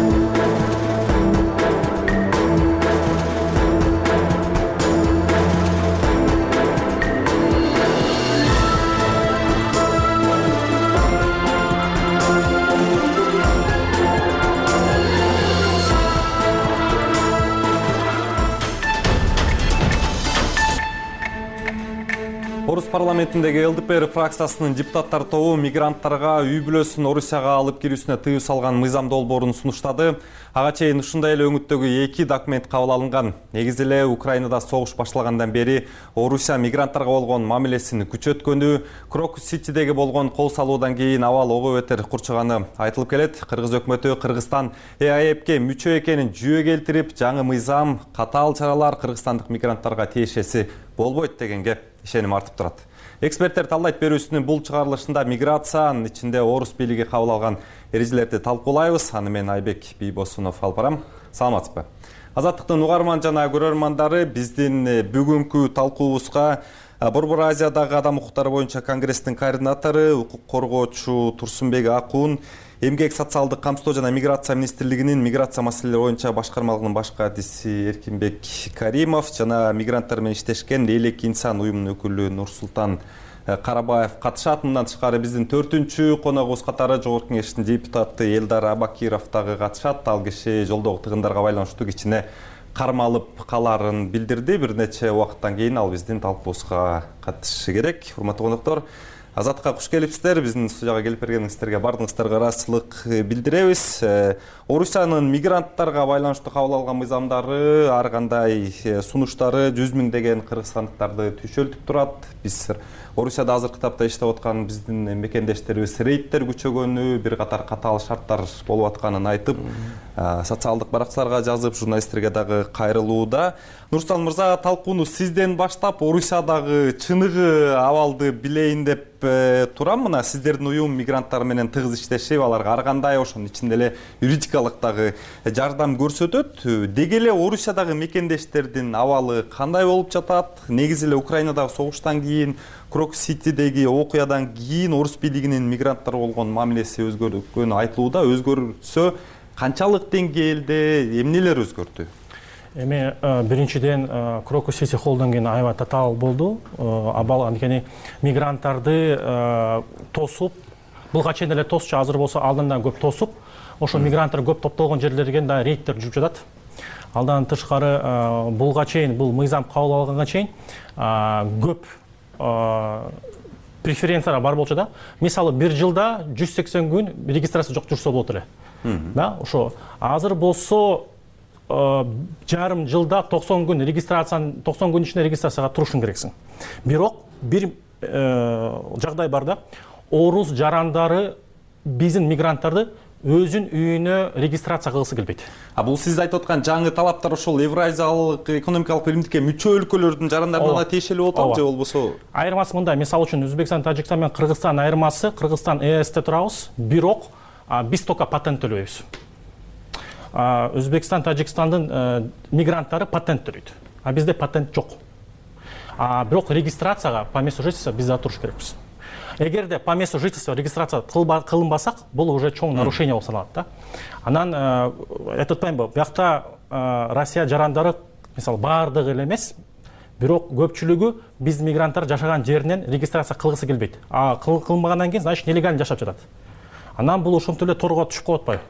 парламентиндеги ЛДПР фракциясынын депутаттар тобу мигранттарга үй бүлөсүн Орусияга алып кирүүсүнө тыюу салган мыйзам долбоорун сунуштады. Ага чейин ушундай эле өңүттөгү 2 документ кабыл алынган. Негизи эле Украинада согуш башталгандан бери Орусия мигранттарга болгон мамилесин күчөткөнү, Крокус-Ситидеги болгон кол салуудан кийин абал ого бетер курчуганы айтылып келет. Кыргыз өкмөтү Кыргызстан ЭАЭПке мүчө экенин жүйө келтирип, жаңы мыйзам, катаал чаралар кыргызстандык мигранттарга тиешеси болбойт дегенге ишеним артып турат. Эксперттер талдайт берүүсүнүн бул чыгарылышында миграциянын ичинде орус бийлиги кабыл алган эрежелерди талкуулайбыз. Аны мен Айбек Бийбосунов алып барам. Саламатсызбы? Азаттыктын угарман жана көрөрмандары, биздин бүгүнкү талкуубузга Борбор Азиядагы адам укуктары боюнча конгресстин координатору, укук коргоочу Турсунбек Акун, Эмгек социалдык камсыздоо жана миграция министрлигинин миграция маселелери боюнча башкармалыгынын баш катчысы Эркинбек Каримов жана мигранттар менен иштешкен Элек инсан уюмунун өкүлү Нурсултан Карабаев катышат. Мындан тышкары биздин 4-чү коногубуз катары Жогорку Кеңештин депутаты Элдар Абакиров дагы катышат. Ал киши жолдогу тыгындарга байланыштуу кичине кармалып каларын билдирди. Бир нече убакыттан кийин ал биздин талкуубузга катышышы керек. Урматтуу коноктор, Азатка куш келипсиздер. Биздин студияга келип бергениңиздерге бардыгыңыздарга ыраазычылык билдиребиз. Орусиянын мигранттарга байланыштуу кабыл алган мыйзамдары, ар кандай сунуштары 100 миңдеген кыргызстандыктарды түйшөлтүп турат. Биз Орусияда азыркы тапта иштеп аткан биздин мекендештерибиз рейдтер күчөгөнү, бир катар катаал шарттар болуп атканын айтып, социалдык баракчаларга жазып, журналисттерге дагы кайрылууда. Нурсултан мырза, талкууну сизден баштап, Орусиядагы чыныгы абалды билейин деп турам. Мына сиздердин уюм мигранттар менен тыгыз иштешип, аларга ар кандай ошонун ичинде эле юридикалык дагы жардам көрсөтөт. Деги эле Орусиядагы мекендештердин абалы кандай болуп жатат? Негизи эле Украинадагы согуштан кийин, Крокус-Ситидеги окуядан кийин орус бийлигинин мигранттар болгон мамилеси өзгөргөнү айтылууда. Өзгөрсө канчалык деңгээлде, эмнелер өзгөрдү? Эми биринчиден Крокус-Сити холлдон кийин аябай татаал болду. Абал анткени мигранттарды тосуп, булга чейин эле тосчу, азыр болсо алдындан көп тосуп, ошо мигранттар көп топтолгон жерлерге да рейдтер жүрүп жатат. Алдан тышкары булга чейин, бул мыйзам кабыл алганга чейин көп преференциялар бар болчу да. Мисалы, бир жылда 180 күн регистрация жок жүрсө болот эле. Да, ошо азыр болсо жарым жылда 90 күн регистрацияны 90 күн ичинде регистрацияга турушуң керексиң. Бирок бир жагдай бар да. Орус жарандары биздин мигранттарды өзүн үйүнө регистрация кылгысы келбейт. Бул сиз айтып аткан жаңы талаптар ошол Евразиялык экономикалык биримдикке мүчө өлкөлөрдүн жарандарына тиешелүү болуп атабы же болбосо? Айырмасы мындай, мисалы үчүн Өзбекстан, Тажикстан менен Кыргызстан айырмасы, Кыргызстан ЭСте турабыз, бирок биз только патент төлөйбүз. Өзбекстан, Тажикстандын мигранттары патент төлөйт. Бизде патент жок. Бирок регистрацияга по месту жительства биз да туруш керекпиз. Эгерде по месту жительства регистрация кылынбасак, бул уже чоң нарушение болуп саналат да. Анан айтып атпаймынбы, биякта Россия жарандары, мисалы, баардыгы эле эмес, бирок көпчүлүгү биз мигранттар жашаган жеринен регистрация кылгысы келбейт. Кылынбагандан кийин, значит, нелегально жашап жатат. Анан бул ошентип эле торго түшүп калып атпайбы?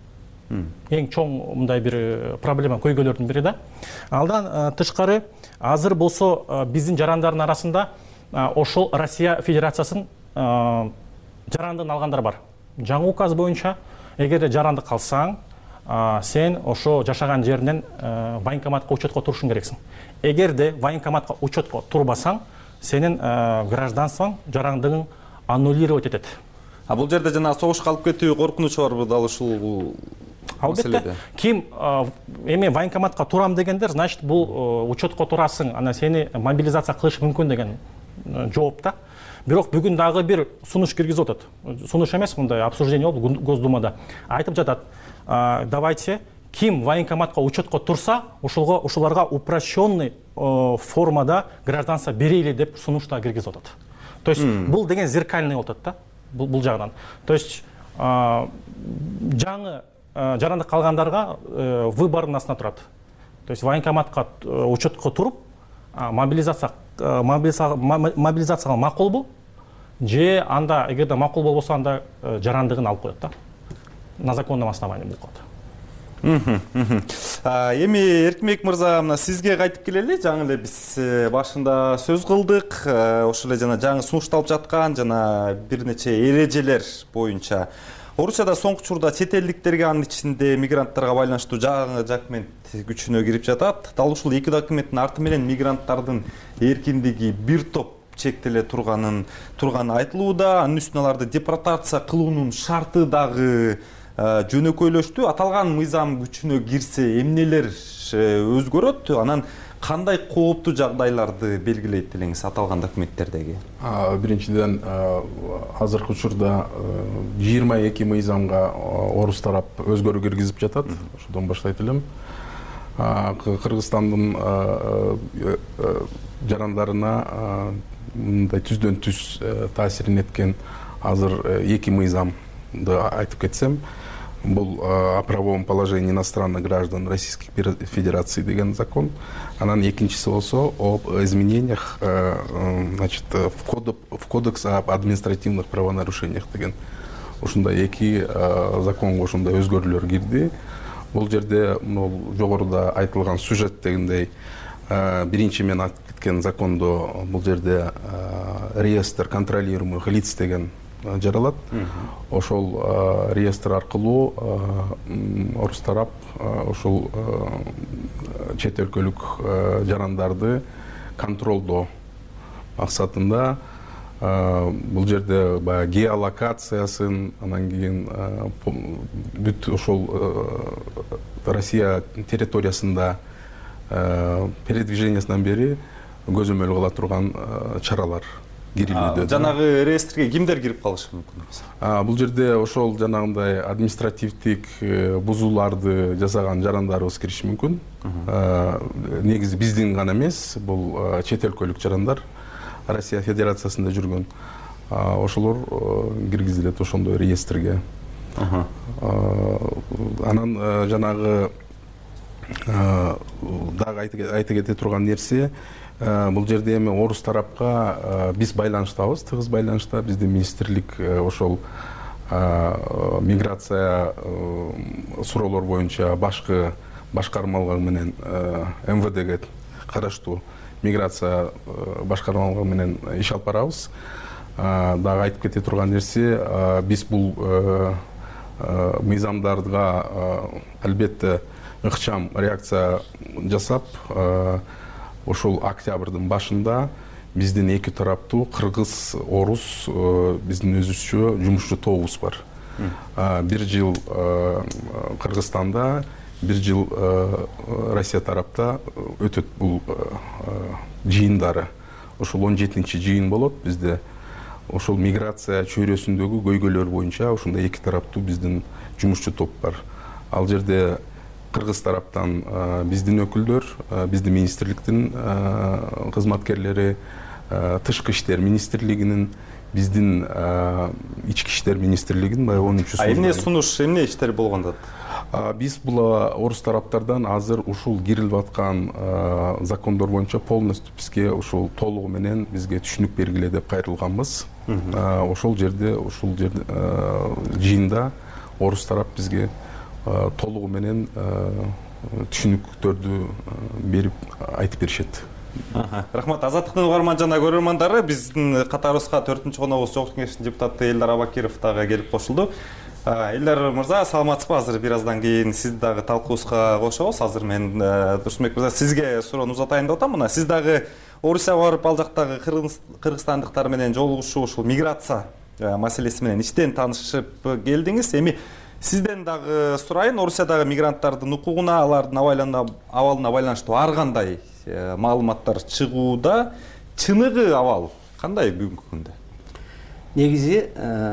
Эң чоң мындай бир проблема көйгөйлөрдүн бири да. Алдан тышкары азыр болсо биздин жарандардын арасында ошол Россия Федерациясынын жарандыгын алгандар бар. Жаңы указ боюнча, эгерде жарандык калсаң, сен ошо жашаган жеринен военкоматка учетко турушуң керексиң. Эгерде военкоматка учетко турбасаң, сенин гражданствоң, жарандыгың аннулировать этет. Бул жерде жана согушка алып кетүү коркунучу барбы дал ушул маселеде? Ким эми военкоматка турам дегендер, значит, бул учетко турасың, ана сени мобилизация кылышы мүмкүн деген жоопта. Бирок бүгүн дагы бир сунуш киргизип атат. Сунуш эмес, мындай обсуждение болду Госдумада. Айтып жатат, давайте ким военкоматка учетко турса, ошолорго упрощенный формада гражданство берели деп сунушта киргизип атат. То есть бул деген зеркальный болуп атат да. Бул жагынан. То есть жаңы жарандык калгандарга выбордун астына турат. То есть военкоматка учетко туруп, мобилизацияга макулбу же анда, эгерде макул болбосо, анда жарандыгын алып коет да. На законном основании бул калат. Эми Эркинбек мырза, мына сизге кайтып келели. Жаңы эле биз башында сөз кылдык. Ошол эле жана жаңы сунушталып жаткан жана бир нече эрежелер боюнча Орусияда соңку учурда чет элдиктерге, анын ичинде мигранттарга байланыштуу жаңы документ күчүнө кирип жатат. Дал ушул эки документтин арты менен мигранттардын эркиндиги бир топ чектеле турганы айтылууда. Анын үстүнө аларды депортация кылуунун шарты дагы жөнөкөйлөштү. Аталган мыйзам күчүнө кирсе эмнелер өзгөрөт? Анан кандай кооптуу жагдайларды белгилейт делеңиз аталган документтердеги? Биринчиден, азыркы учурда 22 мыйзамга орус тарап өзгөрүү киргизип жатат. Ошодон баштайт элем. Кыргызстандын жарандарына мындай түздөн түз таасирин эткен азыр 2 мыйзамды айтып кетсем, бул о правовом положении иностранных граждан Российской Федерации деген закон. Анан экинчиси болсо об изменениях в кодекс об административных правонарушениях деген. Ушундай эки законго ушундай өзгөрүүлөр кирди. Бул жерде жогоруда айтылган сюжет дегендей биринчи мен айтып кеткен закондо бул жерде реестр контролируемых лиц деген жаралат. Ошол реестр аркылуу орус тарап ошол чет өлкөлүк жарандарды контролдоо максатында бул жерде баягы геолокациясын, анан кийин бүт ошол Россия территориясында передвижениясынан бери көзөмөл кыла турган чаралар кирилүүдө. Жанагы реестрге кимдер кирип калышы мүмкүн? Бул жерде ошол жанагындай административдик бузууларды жасаган жарандарыбыз кириши мүмкүн. Негизи биздин гана эмес, бул чет өлкөлүк жарандар Россия Федерациясында жүргөн. Ошолор киргизилет ошондой реестрге. Анан жанагы дагы айта кете турган нерсе, бул жерде эми орус тарапка биз байланыштабыз, тыгыз байланышта. Биздин министрлик ошол миграция суроолор боюнча башкы башкармалыгы менен МВДге караштуу миграция башкармалыгы менен иш алып барабыз. Дагы айтып кете турган нерсе, биз бул мыйзамдарга албетте ыкчам реакция жасап, ошол октябрдын башында биздин эки тараптуу кыргыз, орус биздин өзүбүзчө жумушчу тобубуз бар. Бир жыл Кыргызстанда, бир жыл Россия тарапта өтөт бул жыйындары. Ошол 17-чи жыйын болот бизде. Ошол миграция чөйрөсүндөгү көйгөйлөр боюнча ошондой эки тараптуу биздин жумушчу топ бар. Ал жерде Кыргыз тараптан биздин өкүлдөр, биздин министрликтин кызматкерлери, тышкы иштер министрлигинин, биздин ички иштер министрлигинин баягы 10-чу служба. Эмне сунуш, эмне иштер болгондо? Биз бул орус тараптардан азыр ушул кирилип аткан закондор боюнча полностью бизге ушул толугу менен бизге түшүнүк бергиле деп кайрылганбыз. Ошол жерде жыйында орус тарап бизге толугу менен түшүнүктөрдү берип айтып беришет. Рахмат. Азаттыктын угарман жана көрөрмандары, биздин катарыбызга 4-коногубуз Жогорку Кеңештин депутаты Элдар Абакиров дагы келип кошулду. Элдар мырза, саламатсызбы? Азыр бир аздан кийин сизди дагы талкуубузга кошобуз. Азыр мен Турсунбек мырза сизге суроону узатайын деп атам. Мына сиз дагы Орусияга барып, ал жактагы кыргызстандыктар менен жолугушуу, ушул миграция маселеси менен иштен таанышып келдиңиз. Эми сизден дагы сурайын, Орусиядагы мигранттардын укугуна, алардын абалына байланыштуу ар кандай маалыматтар чыгууда, чыныгы абал кандай бүгүнкү күндө? Негизи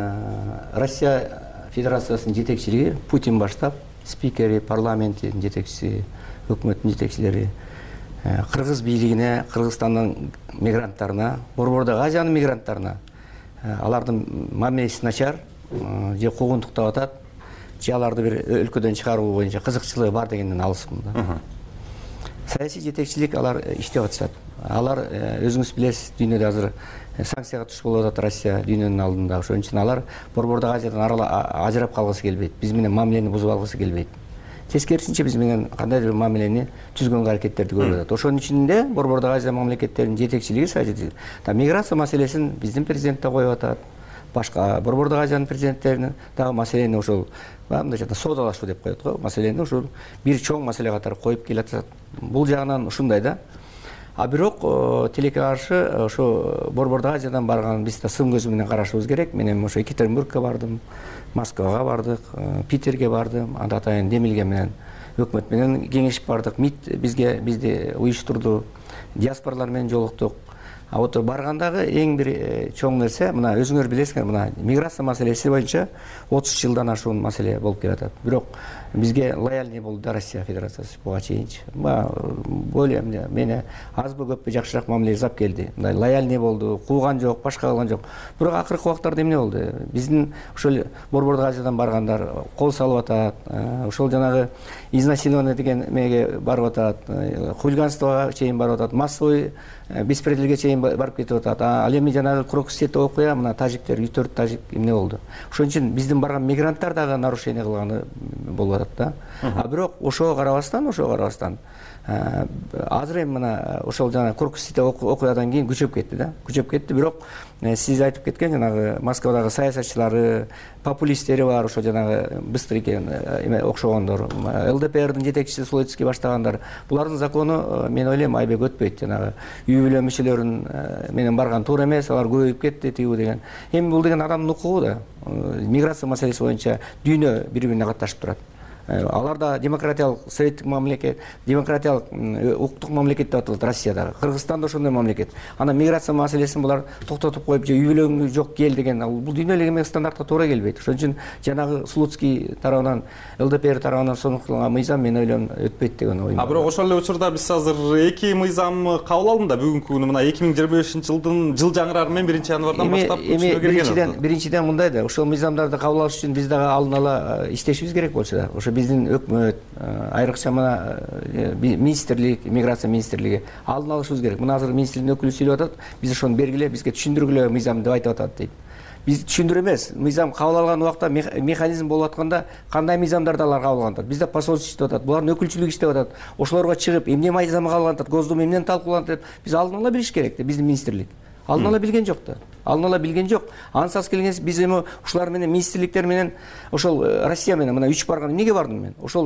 Россия Федерациясынын жетекчилиги Путин баштап, спикери, парламенттин жетекчиси, өкмөттүн жетекчилери кыргыз бийлигине, Кыргызстандын мигранттарына, борбордогу Азиянын мигранттарына алардын мамилеси начар, же куугунтуктап атат, же аларды бир өлкөдөн чыгаруу боюнча кызыкчылыгы бар дегенден алысмын да. Саясий жетекчилик алар иштеп атышат. Алар өзүңүз билесиз, дүйнөдө азыр санкцияга туш болуп атат Россия дүйнөнүн алдында. Ошон үчүн алар борбордогу Азиядан ажырап калгысы келбейт. Биз менен мамилени бузуп алгысы келбейт. тескерисинче биз менен кандайдыр бир мамилени түзгөнгө аракеттерди көрүп атат. Ошонун ичинде Борбордук Азия мамлекеттеринин жетекчилиги миграция маселесин биздин президент да коюп атат, башка Борбордук Азиянын президенттеринин дагы маселени ошол мындайча соодалашуу деп коет го, маселени ушул бир чоң маселе катары коюп келатат. Бул жагынан ушундай да. А бирок тилекке каршы ошо Борбордук Азиядан барган биз да сын көзү менен карашыбыз керек. Мен ошо Екатеринбургка бардым, Москвага бардык, Питерге бардым, анда атайын Демилге менен өкмөт менен кеңешип бардык. МИД бизди уюштурду, диаспоралар менен жолуктук. А вот баргандагы эң бир чоң нерсе, мына өзүңөр билесиңер, мына миграция маселеси боюнча 30 жылдан ашуун маселе болуп келатат. Бирок бизге лояльный болду да Россия Федерациясы буга чейинчи. Ойлойм, мени азбы көппү жакшыраак мамиле жасап келди. Мындай лояльный болду, кууган жок, башка кылган жок. Бирок акыркы убактарда эмне болду? Биздин ошол Борбордук Азиядан баргандар кол салып атат, ошол жанагы изнасилование деген эмеге барып атат, хулиганствого чейин барып атат, массовый беспределге чейин барып кетип атат. Ал эми жанагы Крокусте окуя, мына тажиктер 4 тажик эмне болду? Ошон үчүн биздин барган мигранттар дагы нарушение кылганы болуп атат да. А бирок ошого карабастан азыр эми мына ошол жана Крокусте окуядан кийин күчөп кетти да. Күчөп кетти, бирок сиз айтып кеткен жанагы Москвадагы саясатчылары, популисттери бар, ошо жанагы быстрыйкен окшогондор, ЛДПРдин жетекчиси Слоцкий баштагандар. Булардын закону мен ойлойм айбек өтпөйт. Жанагы үй бүлө мүчөлөрүн менен барган туура эмес, алар көбөйүп кетти тигүү деген. Эми бул деген адамдын укугу да. Миграция маселеси боюнча дүйнө бири-бирине катташып турат. Алар да демократиялык советтик мамлекет, демократиялык укуктук мамлекет деп аталат Россиядагы. Кыргызстан да ошондой мамлекет. Ана миграция маселесин булар токтотуп коюп, же үй бүлөң жок кел деген, бул дүйнөлүк эмес стандартка туура келбейт. Ошон үчүн жанагы Слуцкий тарабынан, ЛДПР тарабынан сонукталган мыйзам мен ойлойм өтпөйт деген оюм. А бирок ошол эле учурда биз азыр эки мыйзам кабыл алынды да бүгүнкү күнү, мына 2025-жылдын жыл жаңырары менен 1-январдан баштап күчүнө кирген. Биринчиден мындай да, ошол мыйзамдарды кабыл алыш үчүн биз дагы алдын ала иштешибиз керек болчу да. Ошо биздин өкмөт, айрыкча мына министрлик, миграция министрлиги алдын алышыбыз керек. Мына азыр министрликтин өкүлү сүйлөп атат, биз ошону бергиле, бизге түшүндүргүлө мыйзам деп айтып атат дейт. Биз түшүндүрө эмес, мыйзам кабыл алган убакта механизм болуп атканда кандай мыйзамдарды алар кабыл алган атат. Бизде посольство иштеп атат, булардын өкүлчүлүгү иштеп атат. Ошолорго чыгып, эмне мыйзам кабыл алган атат, Госдума эмнени талкууланат деп биз алдын ала билиш керек да, биздин министрлик. Алдын ала билген жок да. Алдын ала билген жок. Ансыз келгенде биз эми ушулар менен министрликтер менен ошол Россия менен мына 3 барган. Эмнеге бардым мен? Ошол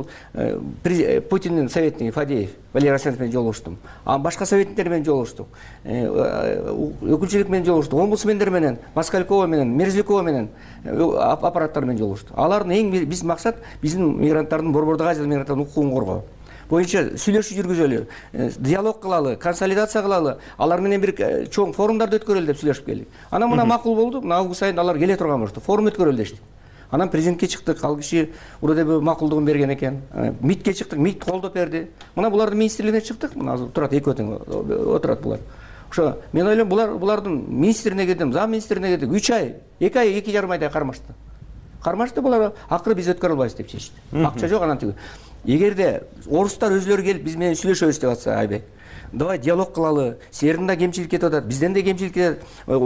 Путиндин советниги Фадеев, Валерий Арсенович менен жолугуштум. А башка советниктер менен жолугуштук. Өкүлчүлүк менен жолугуштук. Омбудсмендер менен, Москалькова менен, Мерзликова менен аппараттар менен жолугуштук. Алардын эң биз максат биздин мигранттардын Борбордук Азия мигранттардын укугун коргоо боюнча сүйлөшүү жүргүзөлү, диалог кылалы, консолидация кылалы, алар менен бир чоң форумдарды өткөрөлү деп сүйлөшүп келдик. Анан мына макул болду, мына август айында алар келе турган болушту, форум өткөрөлү дештик. Анан президентке чыктык, ал киши урада макулдугун берген экен. МИДке чыктык, МИД колдоп берди. Мына булардын министрлигине чыктык, мына азыр турат экөө тең отурат булар. Ошо мен ойлойм, булардын министрине кирдим, зам министрине кирдик, 3 ай, 2 ай, 2,5 айдай кармашты. Кармашты, булар акыры биз өткөрө албайбыз деп чечти. Акча жок, анан тиги. Эгерде орустар өзлөрү келип биз менен сүйлөшөбүз деп атса, айбек, давай диалог кылалы, силердин да кемчилик кетип атат, бизден да кемчилик кетет.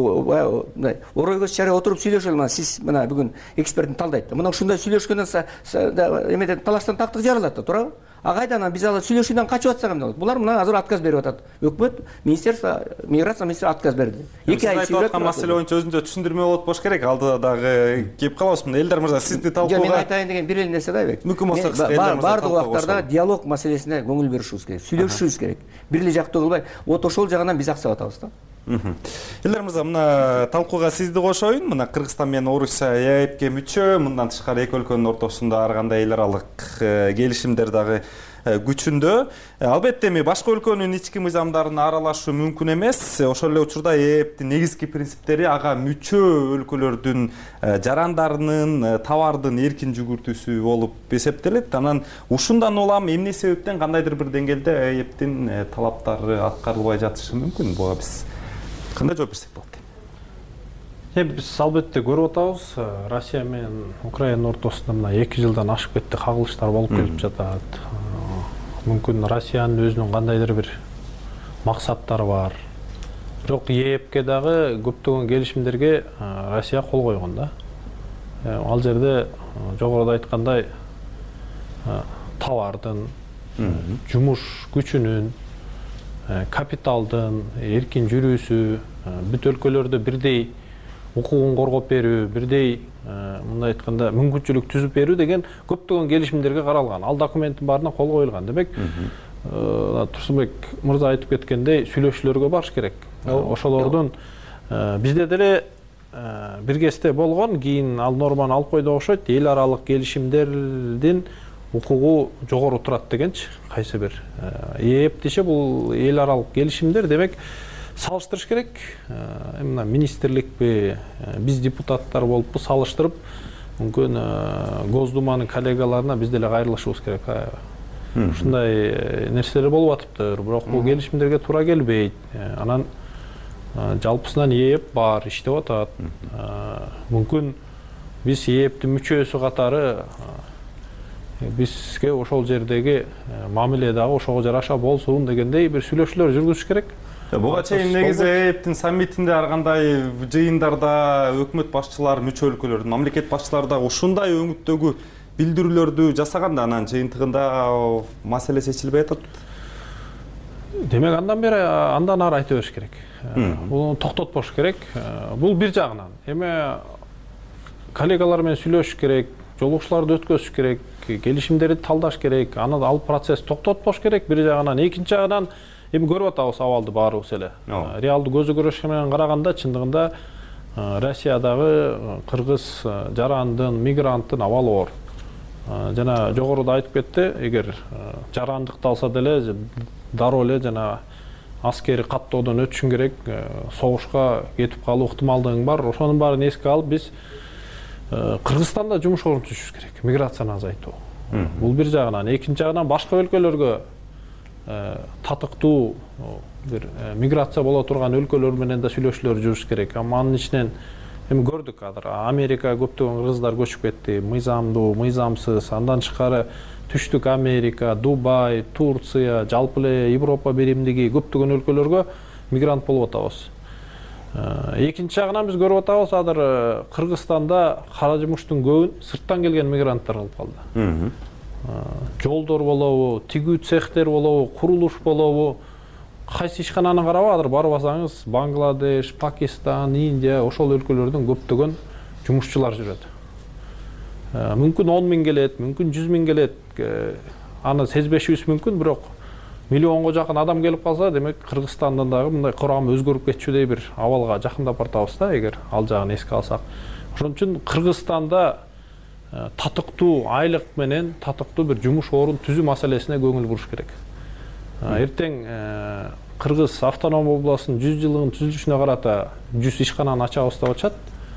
Орой көз чарай отуруп сүйлөшөлү. Мына сиз мына бүгүн экспертин талдайт. Мына ушундай сүйлөшкөндөн эмеден талаштан тактык жарылат да, туурабы? А кайдан биз алы сүйлөшүүдөн качып атсак эмне болот? Булар мына азыр отказ берип атат. Өкмөт, министерство, миграция министри отказ берди. 2 ай сүйлөп аткан маселе боюнча өзүндө түшүндүрмө болот болуш керек. Алдыда дагы кеп калабыз. Мына Элдар мырза, сизди талкууга. Мен айтайын деген бир эле нерсе да, айбек. Мүмкүн болсо Элдар мырза бардык убактарда диалог маселесине көңүл беришибиз керек. Сүйлөшүшүбүз керек. Бир эле жактуу кылбай, вот ошол жагынан биз аксап атабыз да. Элдар мырза, мына талкууга сизди кошоюн. Мына Кыргызстан менен Орусия ЭАЭПке мүчө, мындан тышкары эки өлкөнүн ортосунда ар кандай эл аралык келишимдер дагы күчүндө. Албетте эми башка өлкөнүн ички мыйзамдарына аралашуу мүмкүн эмес. Ошол эле учурда ЭЭПтин негизги принциптери ага мүчө өлкөлөрдүн жарандарынын товардын эркин жүгүртүүсү болуп эсептелет. Анан ушундан улам эмне себептен кандайдыр бир деңгээлде ЭЭПтин талаптары аткарылбай жатышы мүмкүн? Буга биз кандай жооп берсек болот? Биз албетте көрүп атабыз, Россия менен Украина ортосунда мына 2 жылдан ашып кетти кагылыштар болуп келип жатат. Мүмкүн Россиянын өзүнүн кандайдыр бир максаттары бар. Бирок ЕЭПке дагы көптөгөн келишимдерге Россия кол койгон да. Ал жерде жогоруда айткандай товардын, жумуш күчүнүн, капиталдын эркин жүрүүсү, бүт өлкөлөрдө бирдей укугун коргоп берүү, бирдей мындай айтканда мүмкүнчүлүк түзүп берүү деген көптөгөн келишимдерге каралган. Ал документтин баарына кол коюлган. Демек, Турсунбек мырза айтып кеткендей, сүйлөшүүлөргө барыш керек. Ошолордун бизде деле бир кезде болгон, кийин ал норманы алып койду окшойт. Эл аралык келишимдердин укугу жогору турат дегенчи, кайсы бир ээп десе бул эл аралык келишимдер. Демек, салыштырыш керек. Мына министрликпи, биз депутаттар болуппу салыштырып, мүмкүн Госдуманын коллегаларына биз деле кайрылышыбыз керек. Ушундай нерселер болуп атыптыр, бирок бул келишимдерге туура келбейт. Анан жалпысынан ээп бар, иштеп атат. Мүмкүн биз ээптин мүчөсү катары бизге ошол жердеги мамиле дагы ошого жараша болсун дегендей бир сүйлөшүүлөр жүргүзүш керек. Буга чейин негизи ээптин саммитинде ар кандай жыйындарда өкмөт башчылары, мүчө өлкөлөрдүн мамлекет башчылары дагы ушундай өңүттөгү билдирүүлөрдү жасаганда, анан жыйынтыгында маселе чечилбей атат. Демек, андан ары айта бериш керек. Буну токтотпош керек. Бул бир жагынан. Эми коллегалар менен сүйлөшүш керек, жолугушууларды өткөзүш керек, келишимдерди талдаш керек, аны ал процесс токтотпош керек бир жагынан. Экинчи жагынан эми көрүп атабыз абалды баарыбыз эле. Реалдуу көзү көрүш менен караганда чындыгында Россиядагы кыргыз жарандын, мигранттын абалы оор. Жана жогоруда айтып кетти, эгер жарандыкталса деле дароо эле жана аскери каттоодон өтүшүң керек, согушка кетип калуу ыктымалдыгың бар. Ошонун баарын эске алып, биз Кыргызстанда жумуш орун түзүшүбүз керек, миграцияны азайтуу. Бул бир жагынан. Экинчи жагынан башка өлкөлөргө татыктуу бир миграция боло турган өлкөлөр менен да сүйлөшүүлөр жүрүш керек. Анын ичинен эми көрдүк азыр Америка көптөгөн кыргыздар көчүп кетти, мыйзамдуу, мыйзамсыз, андан тышкары Түштүк Америка, Дубай, Турция, жалпы эле Европа биримдиги көптөгөн өлкөлөргө мигрант болуп атабыз. Экинчи жагынан биз көрүп атабыз, азыр Кыргызстанда кара жумуштун көбүн сырттан келген мигранттар кылып калды. Жолдор болобу, тигүү цехтер болобу, курулуш болобу, кайсы ишкананы карап азыр барбасаңыз, Бангладеш, Пакистан, Индия, ошол өлкөлөрдөн көптөгөн жумушчулар жүрөт. Мүмкүн 10 миң келет, мүмкүн 100 миң келет, аны сезбешибиз мүмкүн, бирок миллионго жакын адам келип калса, демек Кыргызстандан дагы мындай курамы өзгөрүп кетчүдөй бир абалга жакындап бартабыз да, эгер ал жагын эске алсак. Ошон үчүн Кыргызстанда татыктуу айлык менен татыктуу бир жумуш орун түзүү маселесине көңүл буруш керек. Эртең Кыргыз автоном областынын 100 жылдыгын түзүлүшүнө карата 100 ишкананы ачабыз деп атышат.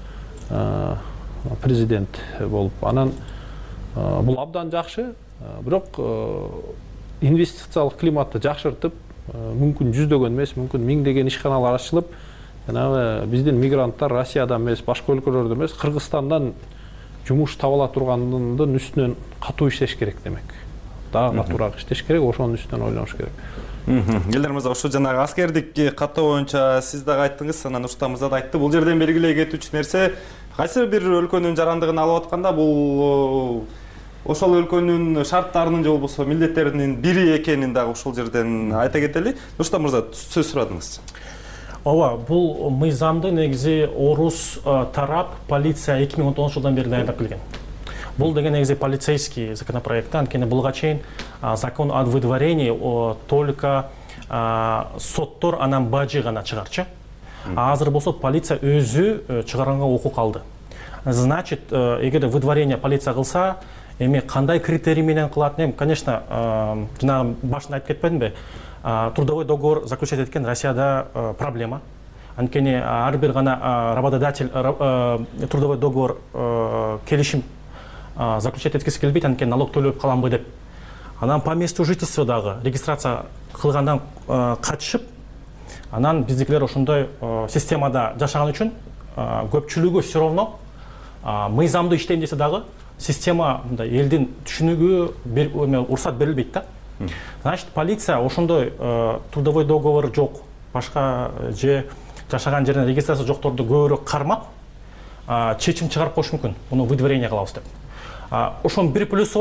Президент болуп. Анан бул абдан жакшы, бирок инвестициялык климатты жакшыртып, мүмкүн жүздөгөн эмес, мүмкүн миңдеген ишканалар ачылып, жанагы биздин мигранттар Россиядан эмес, башка өлкөлөрдөн эмес, Кыргызстандан жумуш табыла тургандын үстүнөн катуу иштеш керек демек. Дагы катуураак иштеш керек, ошонун үстүнөн ойлонуш керек. Элдер мырза, ушу жанагы аскердик каттоо боюнча сиз дагы айттыңыз, анан Нурсултан мырза да айтты. Бул жерден белгилей кетүүчү нерсе, кайсы бир өлкөнүн жарандыгын алып атканда, бул ошол өлкөнүн шарттарынын же болбосо милдеттеринин бири экенин дагы ушул жерден айта кетели. Нурсултан мырза, сөз сурадыңыз. Ооба, бул мыйзамды негизи орус тарап полиция 2010 жылдан бери даярдап келген. Бул деген негизи полицейский законопроект, анткени булга чейин закон о выдворении только соттор анан бажы гана чыгарчы. Азыр болсо полиция өзү чыгарганга укук алды. Значит, эгер выдворение полиция кылса, эми кандай критерий менен кылат? Конечно, жанагы башында айтып кетпедимби? Трудовой договор заключать эткен Россияда проблема. Анткени ар бир гана работодатель трудовой договор келишим заключать эткиси келбейт, анткени налог төлөп каламбы деп. Анан по месту жительства дагы регистрация кылгандан качышып, анан биздикилер ошондой системада жашаган үчүн көпчүлүгү все равно мыйзамды иштейм десе дагы система мындай элдин түшүнүгү уруксат берилбейт да. Значит, полиция ошондой трудовой договор жок, башка же жашаган жеринен регистрация жокторду көбүрөөк кармап, чечим чыгарып коюш мүмкүн. Муну выдворение кылабыз деп. Ошонун бир плюсу бар.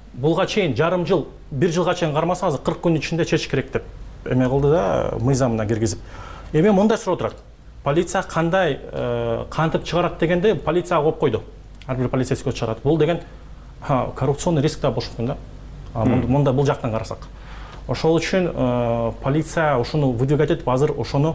булга чейин жарым жыл, 1 жылга чейин кармаса, азыр 40 күн ичинде чечиш керек деп эме кылды да, мыйзамына киргизип. Эми мындай суроо турат. Полиция кандай кантип чыгарат дегенде, полицияга коюп койду. Ар бир полицейский чыгарат. Бул деген коррупционный риск да болушу мүмкүн да. Мында бул жактан карасак. Ошол үчүн полиция ошону выдвигать этип, азыр ошону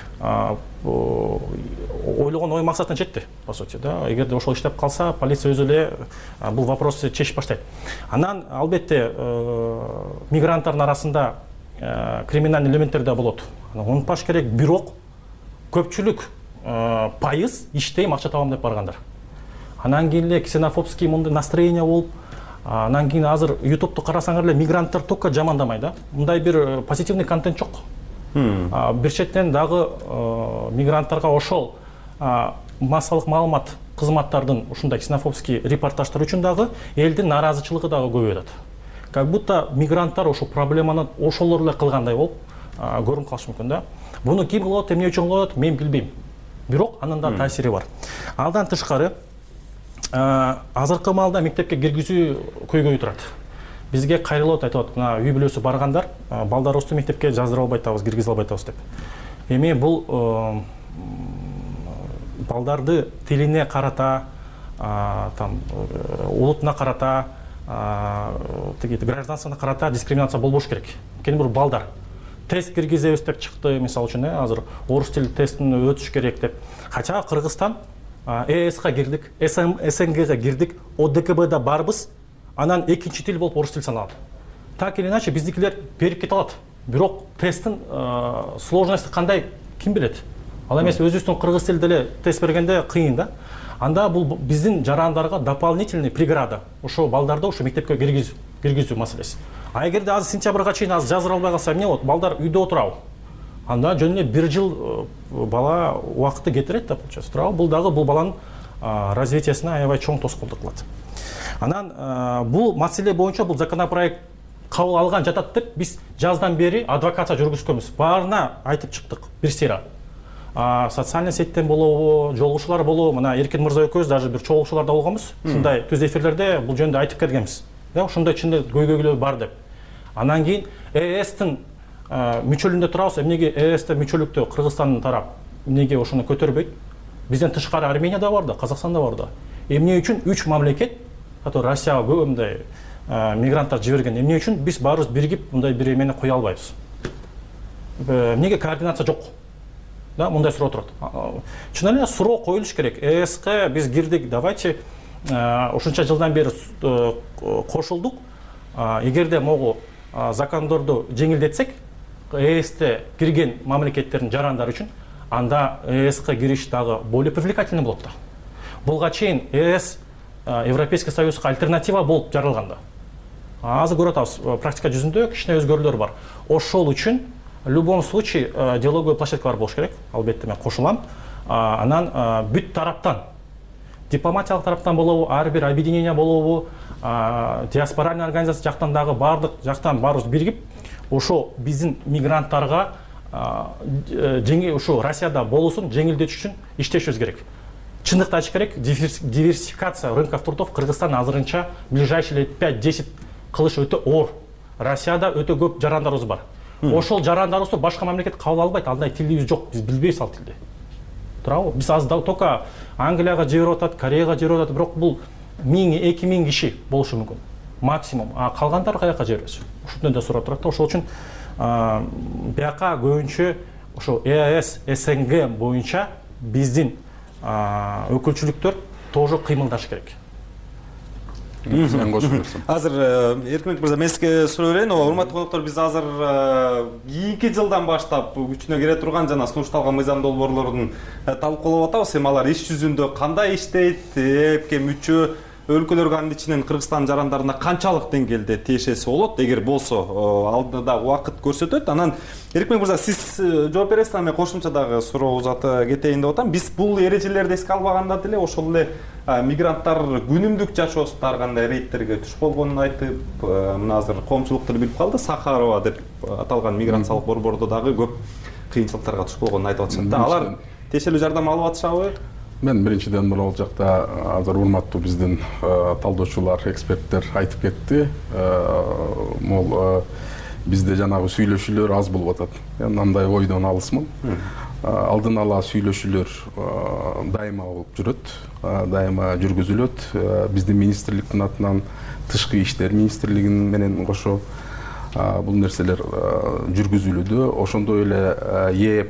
ойлогон ой максатына жетти, по сути, да. Эгерде ошол иштеп калса, полиция өзү эле бул вопросту чечип баштайт. Анан албетте мигранттардын арасында криминалдык элементтер да болот. Унутпаш керек, бирок көпчүлүк пайыз иштейм, акча табам деп баргандар. Анан кийин эле ксенофобский мындай настроение болуп, анан кийин азыр YouTube'ду карасаңар эле мигранттар только жамандамай да. Мындай бир позитивный контент жок. Бир четтен дагы мигранттарга ошол массалык маалымат кызматтардын ушундай ксенофобский репортаждар үчүн дагы элдин нааразычылыгы дагы көбөйүп атат. Как будто мигранттар ошол проблеманы ошолор эле кылгандай болуп көрүнүп калышы мүмкүн да. Буну ким кылат, эмне үчүн кылат, мен билбейм. Бирок анын да таасири бар. Алдан тышкары азыркы маалда мектепке киргизүү көйгөйү турат. Бизге кайрылып айтып атат, мына үй бүлөсү баргандар, балдарыбызды мектепке жаздырып албай атабыз, киргизе албай атабыз деп. Эми бул балдарды тилине карата, улутуна карата, гражданствосуна карата дискриминация болбош керек. Кийин бир балдар тест киргизебиз деп чыкты, мисалы үчүн, азыр орус тили тестин өтүш керек деп. Кача Кыргызстан ЭС-га кирдик, СНГ-га кирдик, ОДКБ-да барбыз, анан экинчи тил болуп орус тили саналат. Так или иначе биздикилер берип кете алат. Бирок тесттин сложности кандай, ким билет? Ал эмес өзүбүздүн кыргыз тилде эле тест бергенде кыйын да. Анда бул биздин жарандарга дополнительный преграда. Ошо балдарды ошо мектепке киргизүү маселеси. А эгерде азыр сентябрга чейин аз жаздыра албай калса, эмне болот? Балдар үйдө отурабы? Анда жөн эле 1 жыл бала убакытты кетирет да, получается. Туурабы? Бул дагы бул баланын развитиясына аябай чоң тоскоолдук кылат. Анан бул маселе боюнча бул законопроект кабыл алган жатат деп биз жаздан бери адвокация жүргүзгөнбүз. Баарына айтып чыктык бир сыйра. Социальный сеттен болобу, жолугушуулар болобу, мына Эркин мырза экөөбүз даже бир чогулушууларда болгонбуз. Ушундай түз эфирлерде бул жөнүндө айтып келгенбиз. Да, ушундай чынында көйгөйлөр бар деп. Анан кийин ЭСтин мүчөлүндө турабыз. Эмнеге ЭСте мүчөлүктө Кыргызстандын тарап эмнеге ошону көтөрбөйт? Бизден тышкары Армения да бар да, Казакстан да бар да. Эмне үчүн 3 мамлекет, который Россияга көп мындай мигранттар жиберген, эмне үчүн биз баарыбыз биригип мындай бир эмени кое албайбыз? Эмнеге координация жок? Да, мындай суроо турат. Чын эле суроо коюлуш керек. ЭСке биз кирдик, давайте ушунча жылдан бери кошулдук. Эгерде могу закондорду жеңилдетсек, ЭСте кирген мамлекеттердин жарандары үчүн, анда ЭСке кириш дагы более привлекательный болот да. Булга чейин ЭС Европейский Союзга альтернатива болуп жаралган да. Азыр көрүп атабыз, практика жүзүндө кичине өзгөрүүлөр бар. Ошол үчүн в любом случае диалоговый площадкалар болуш керек. Албетте мен кошулам. Анан бүт тараптан, дипломатиялык тараптан болобу, ар бир объединение болобу, диаспоральный организация жактан дагы бардык жактан баарыбыз биригип, ошо биздин мигранттарга ошо Россияда болуусун жеңилдетиш үчүн иштешибиз керек. Чындыкты айтыш керек, диверсификация рынков трудов Кыргызстан азырынча ближайшие лет 5-10 кылыш өтө оор. Россияда өтө көп жарандарыбыз бар. Ошол жарандарыбызды башка мамлекет кабыл албайт, андай тилибиз жок, биз билбейбиз ал тилди. Туурабы? Биз азыр только Англияга жиберип атат, Кореяга жиберип атат, бирок бул 1000-2000 киши болушу мүмкүн. Максимум. А калгандары каяка жиберебиз? Ушундай да суроо турат да. Ошол үчүн бияка көбүнчө ошо ЭС, СНГ боюнча биздин өкүлчүлүктөр тоже кыймылдаш керек. Азыр Эркин мырза, мен сизге суроо берейин. Урматтуу коноктор, биз азыр кийинки жылдан баштап күчүнө кире турган жана сунушталган мыйзам долбоорлорун талкуулап атабыз. Эми алар иш жүзүндө кандай иштейт, ЭПке мүчө өлкөлөргө анын ичинен Кыргызстан жарандарына канчалык деңгээлде тиешеси болот? Эгер болсо, алдыда убакыт көрсөтөт. Анан Эркин мырза, сиз жооп бересиз, мен кошумча дагы суроо узата кетейин деп атам. Биз бул эрежелерди эске албаганда деле ошол эле мигранттар күнүмдүк жашоосунда ар кандай рейдтерге туш болгонун айтып, мына азыр коомчулуктар билип калды, Сахарова деп аталган миграциялык борбордо дагы көп кыйынчылыктарга туш болгонун айтып атышат да. Алар тиешелүү жардам алып атышабы? Мен биринчиден бул жакта азыр урматтуу биздин талдоочулар, эксперттер айтып кетти. Могул бизде жанагы сүйлөшүүлөр аз болуп атат. Мен андай ойдон алысмын. Алдын ала сүйлөшүүлөр дайыма болуп жүрөт, дайыма жүргүзүлөт. Биздин министрликтин атынан тышкы иштер министрлигинин менен кошо бул нерселер жүргүзүлүүдө. Ошондой эле ЕЭП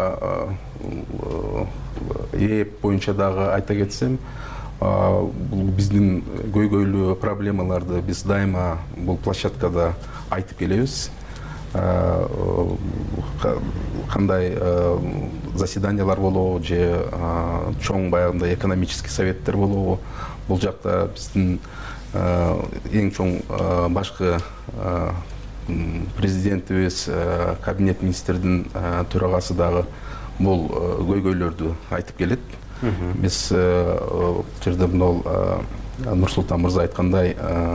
ЕЭП боюнча дагы айта кетсем, бул биздин көйгөйлүү проблемаларды биз дайыма бул площадкада айтып келебиз. Кандай заседаниялар болобу же чоң баягындай экономический советтер болобу, бул жакта биздин эң чоң башкы президентибиз, кабинет министрдин төрагасы дагы бул көйгөйлөрдү айтып келет. Биз жерде мынау Нурсултан мырза айткандай,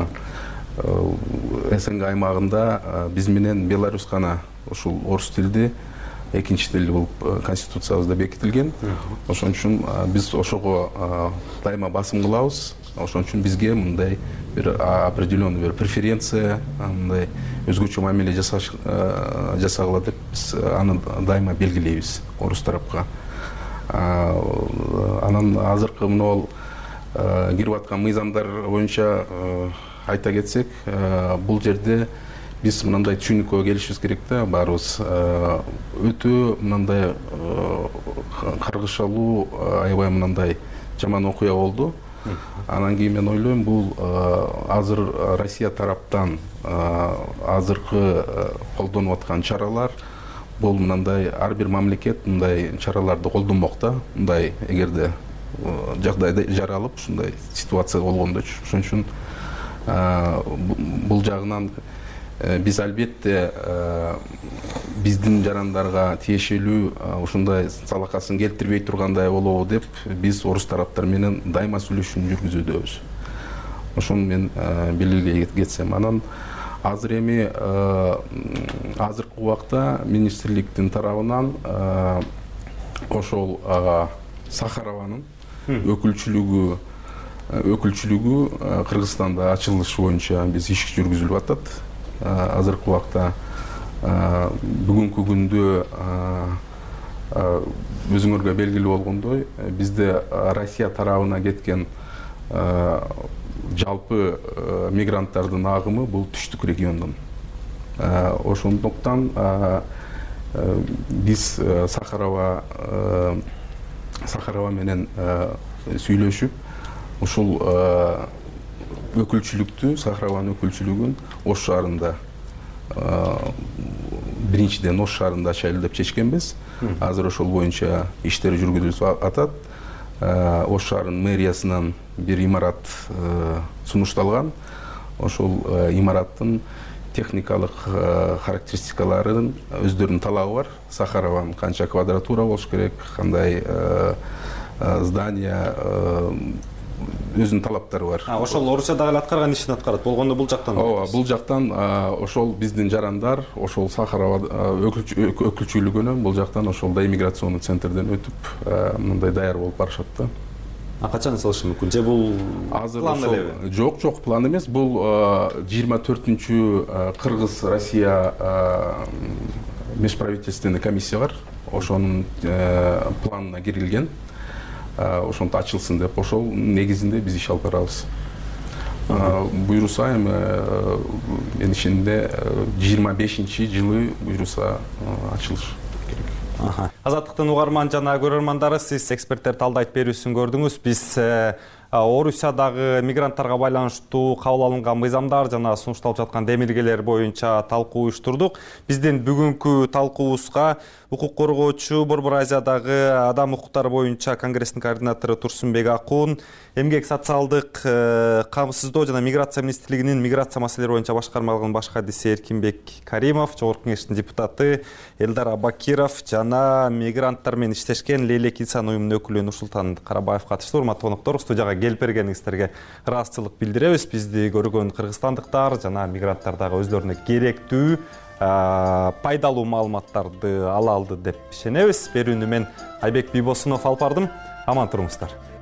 СНГ аймагында биз менен Беларусь гана ушул орус тилди экинчи тил болуп конституциябызда бекитилген. Ошон үчүн биз ошого дайыма басым кылабыз. Ошон үчүн бизге мындай бир определенный бир преференция, мындай өзгөчө мамиле жасагыла деп биз аны дайыма белгилейбиз орус тарапка. Анан азыркы мынау кирип аткан мыйзамдар боюнча айта кетсек, бул жерде биз мындай түшүнүккө келишибиз керек да, баарыбыз өтө мындай каргышалуу, аябай мындай жаман окуя болду. Анан кийин мен ойлойм, бул азыр Россия тараптан азыркы колдонуп аткан чаралар, бул мындай ар бир мамлекет мындай чараларды колдонмок да. Мындай эгерде жагдайда жаралып, ушундай ситуация болгондочу. Ошон үчүн бул жагынан биз албетте биздин жарандарга тиешелүү ушундай салакасын келтирбей тургандай болобу деп биз орус тараптар менен дайыма сүйлөшүүнү жүргүзүүдөбүз. Ошону мен белгилей кетсем. Анан азыр эми азыркы убакта министрликтин тарабынан ошол Сахарованын өкүлчүлүгү Кыргызстанда ачылышы боюнча биз иш жүргүзүлүп атат. Азыркы убакта бүгүнкү күндө өзүңөргө белгилүү болгондой, бизде Россия тарабына кеткен жалпы мигранттардын агымы бул түштүк региондон. Ошондуктан биз Сахарова менен сүйлөшүп, ушул өкүлчүлүктү, Сахарованын өкүлчүлүгүн Ош шаарында, биринчиден Ош шаарында ачайлы деп чечкенбиз. Азыр ошол боюнча иштер жүргүзүлүп атат. Ош шаарынын мэриясынан бир имарат сунушталган. Ошол имараттын техникалык характеристикаларын өздөрүнүн талабы бар. Сахарованын канча квадратура болуш керек, кандай здание, өзүнүн талаптары бар. Ошол Орусияда эле аткарган ишин аткарат. Болгондо бул жактан. Ооба, бул жактан ошол биздин жарандар, ошол Сахарова өкүлчүлүгүнөн бул жактан ошол иммиграционный центрден өтүп, мындай даяр болуп барышат да. Качан салышы мүмкүн? Же бул план элеби? Жок, план эмес. Бул 24-чү Кыргыз-Россия межправительственный комиссия бар. Ошонун планына кирилген. Ошонто ачылсын деп, ошол негизинде биз иш алып барабыз. Буйруса эми мен ишенде 25-жылы буйруса ачылыш керек. Азаттыктын угарман жана көрөрмандары, сиз эксперттерди талдайт берүүсүн көрдүңүз. Биз Орусиядагы мигранттарга байланыштуу кабыл алынган мыйзамдар жана сунушталып жаткан демилгелер боюнча талкуу уюштурдук. Биздин бүгүнкү талкуубузга укук коргоочу, Борбор Азиядагы адам укуктары боюнча Конгресстин координатору Турсунбек Акун, эмгек социалдык камсыздоо жана миграция министрлигинин миграция маселелери боюнча башкармалыгынын баш кадиси Эркинбек Каримов, Жогорку Кеңештин депутаты Элдар Абакиров жана мигранттар менен иштешкен Лейлек Инсан уюмунун өкүлү Нурсултан Карабаев катышты. Урматтуу коноктор, студияга келип бергениңиздерге ыраазычылык билдиребиз. Бизди көргөн кыргызстандыктар жана мигранттар дагы өздөрүнө керектүү пайдалуу маалыматтарды ала алды деп ишенебиз. Берүүнү мен Айбек Бийбосунов алып бардым. аман туруңуздар.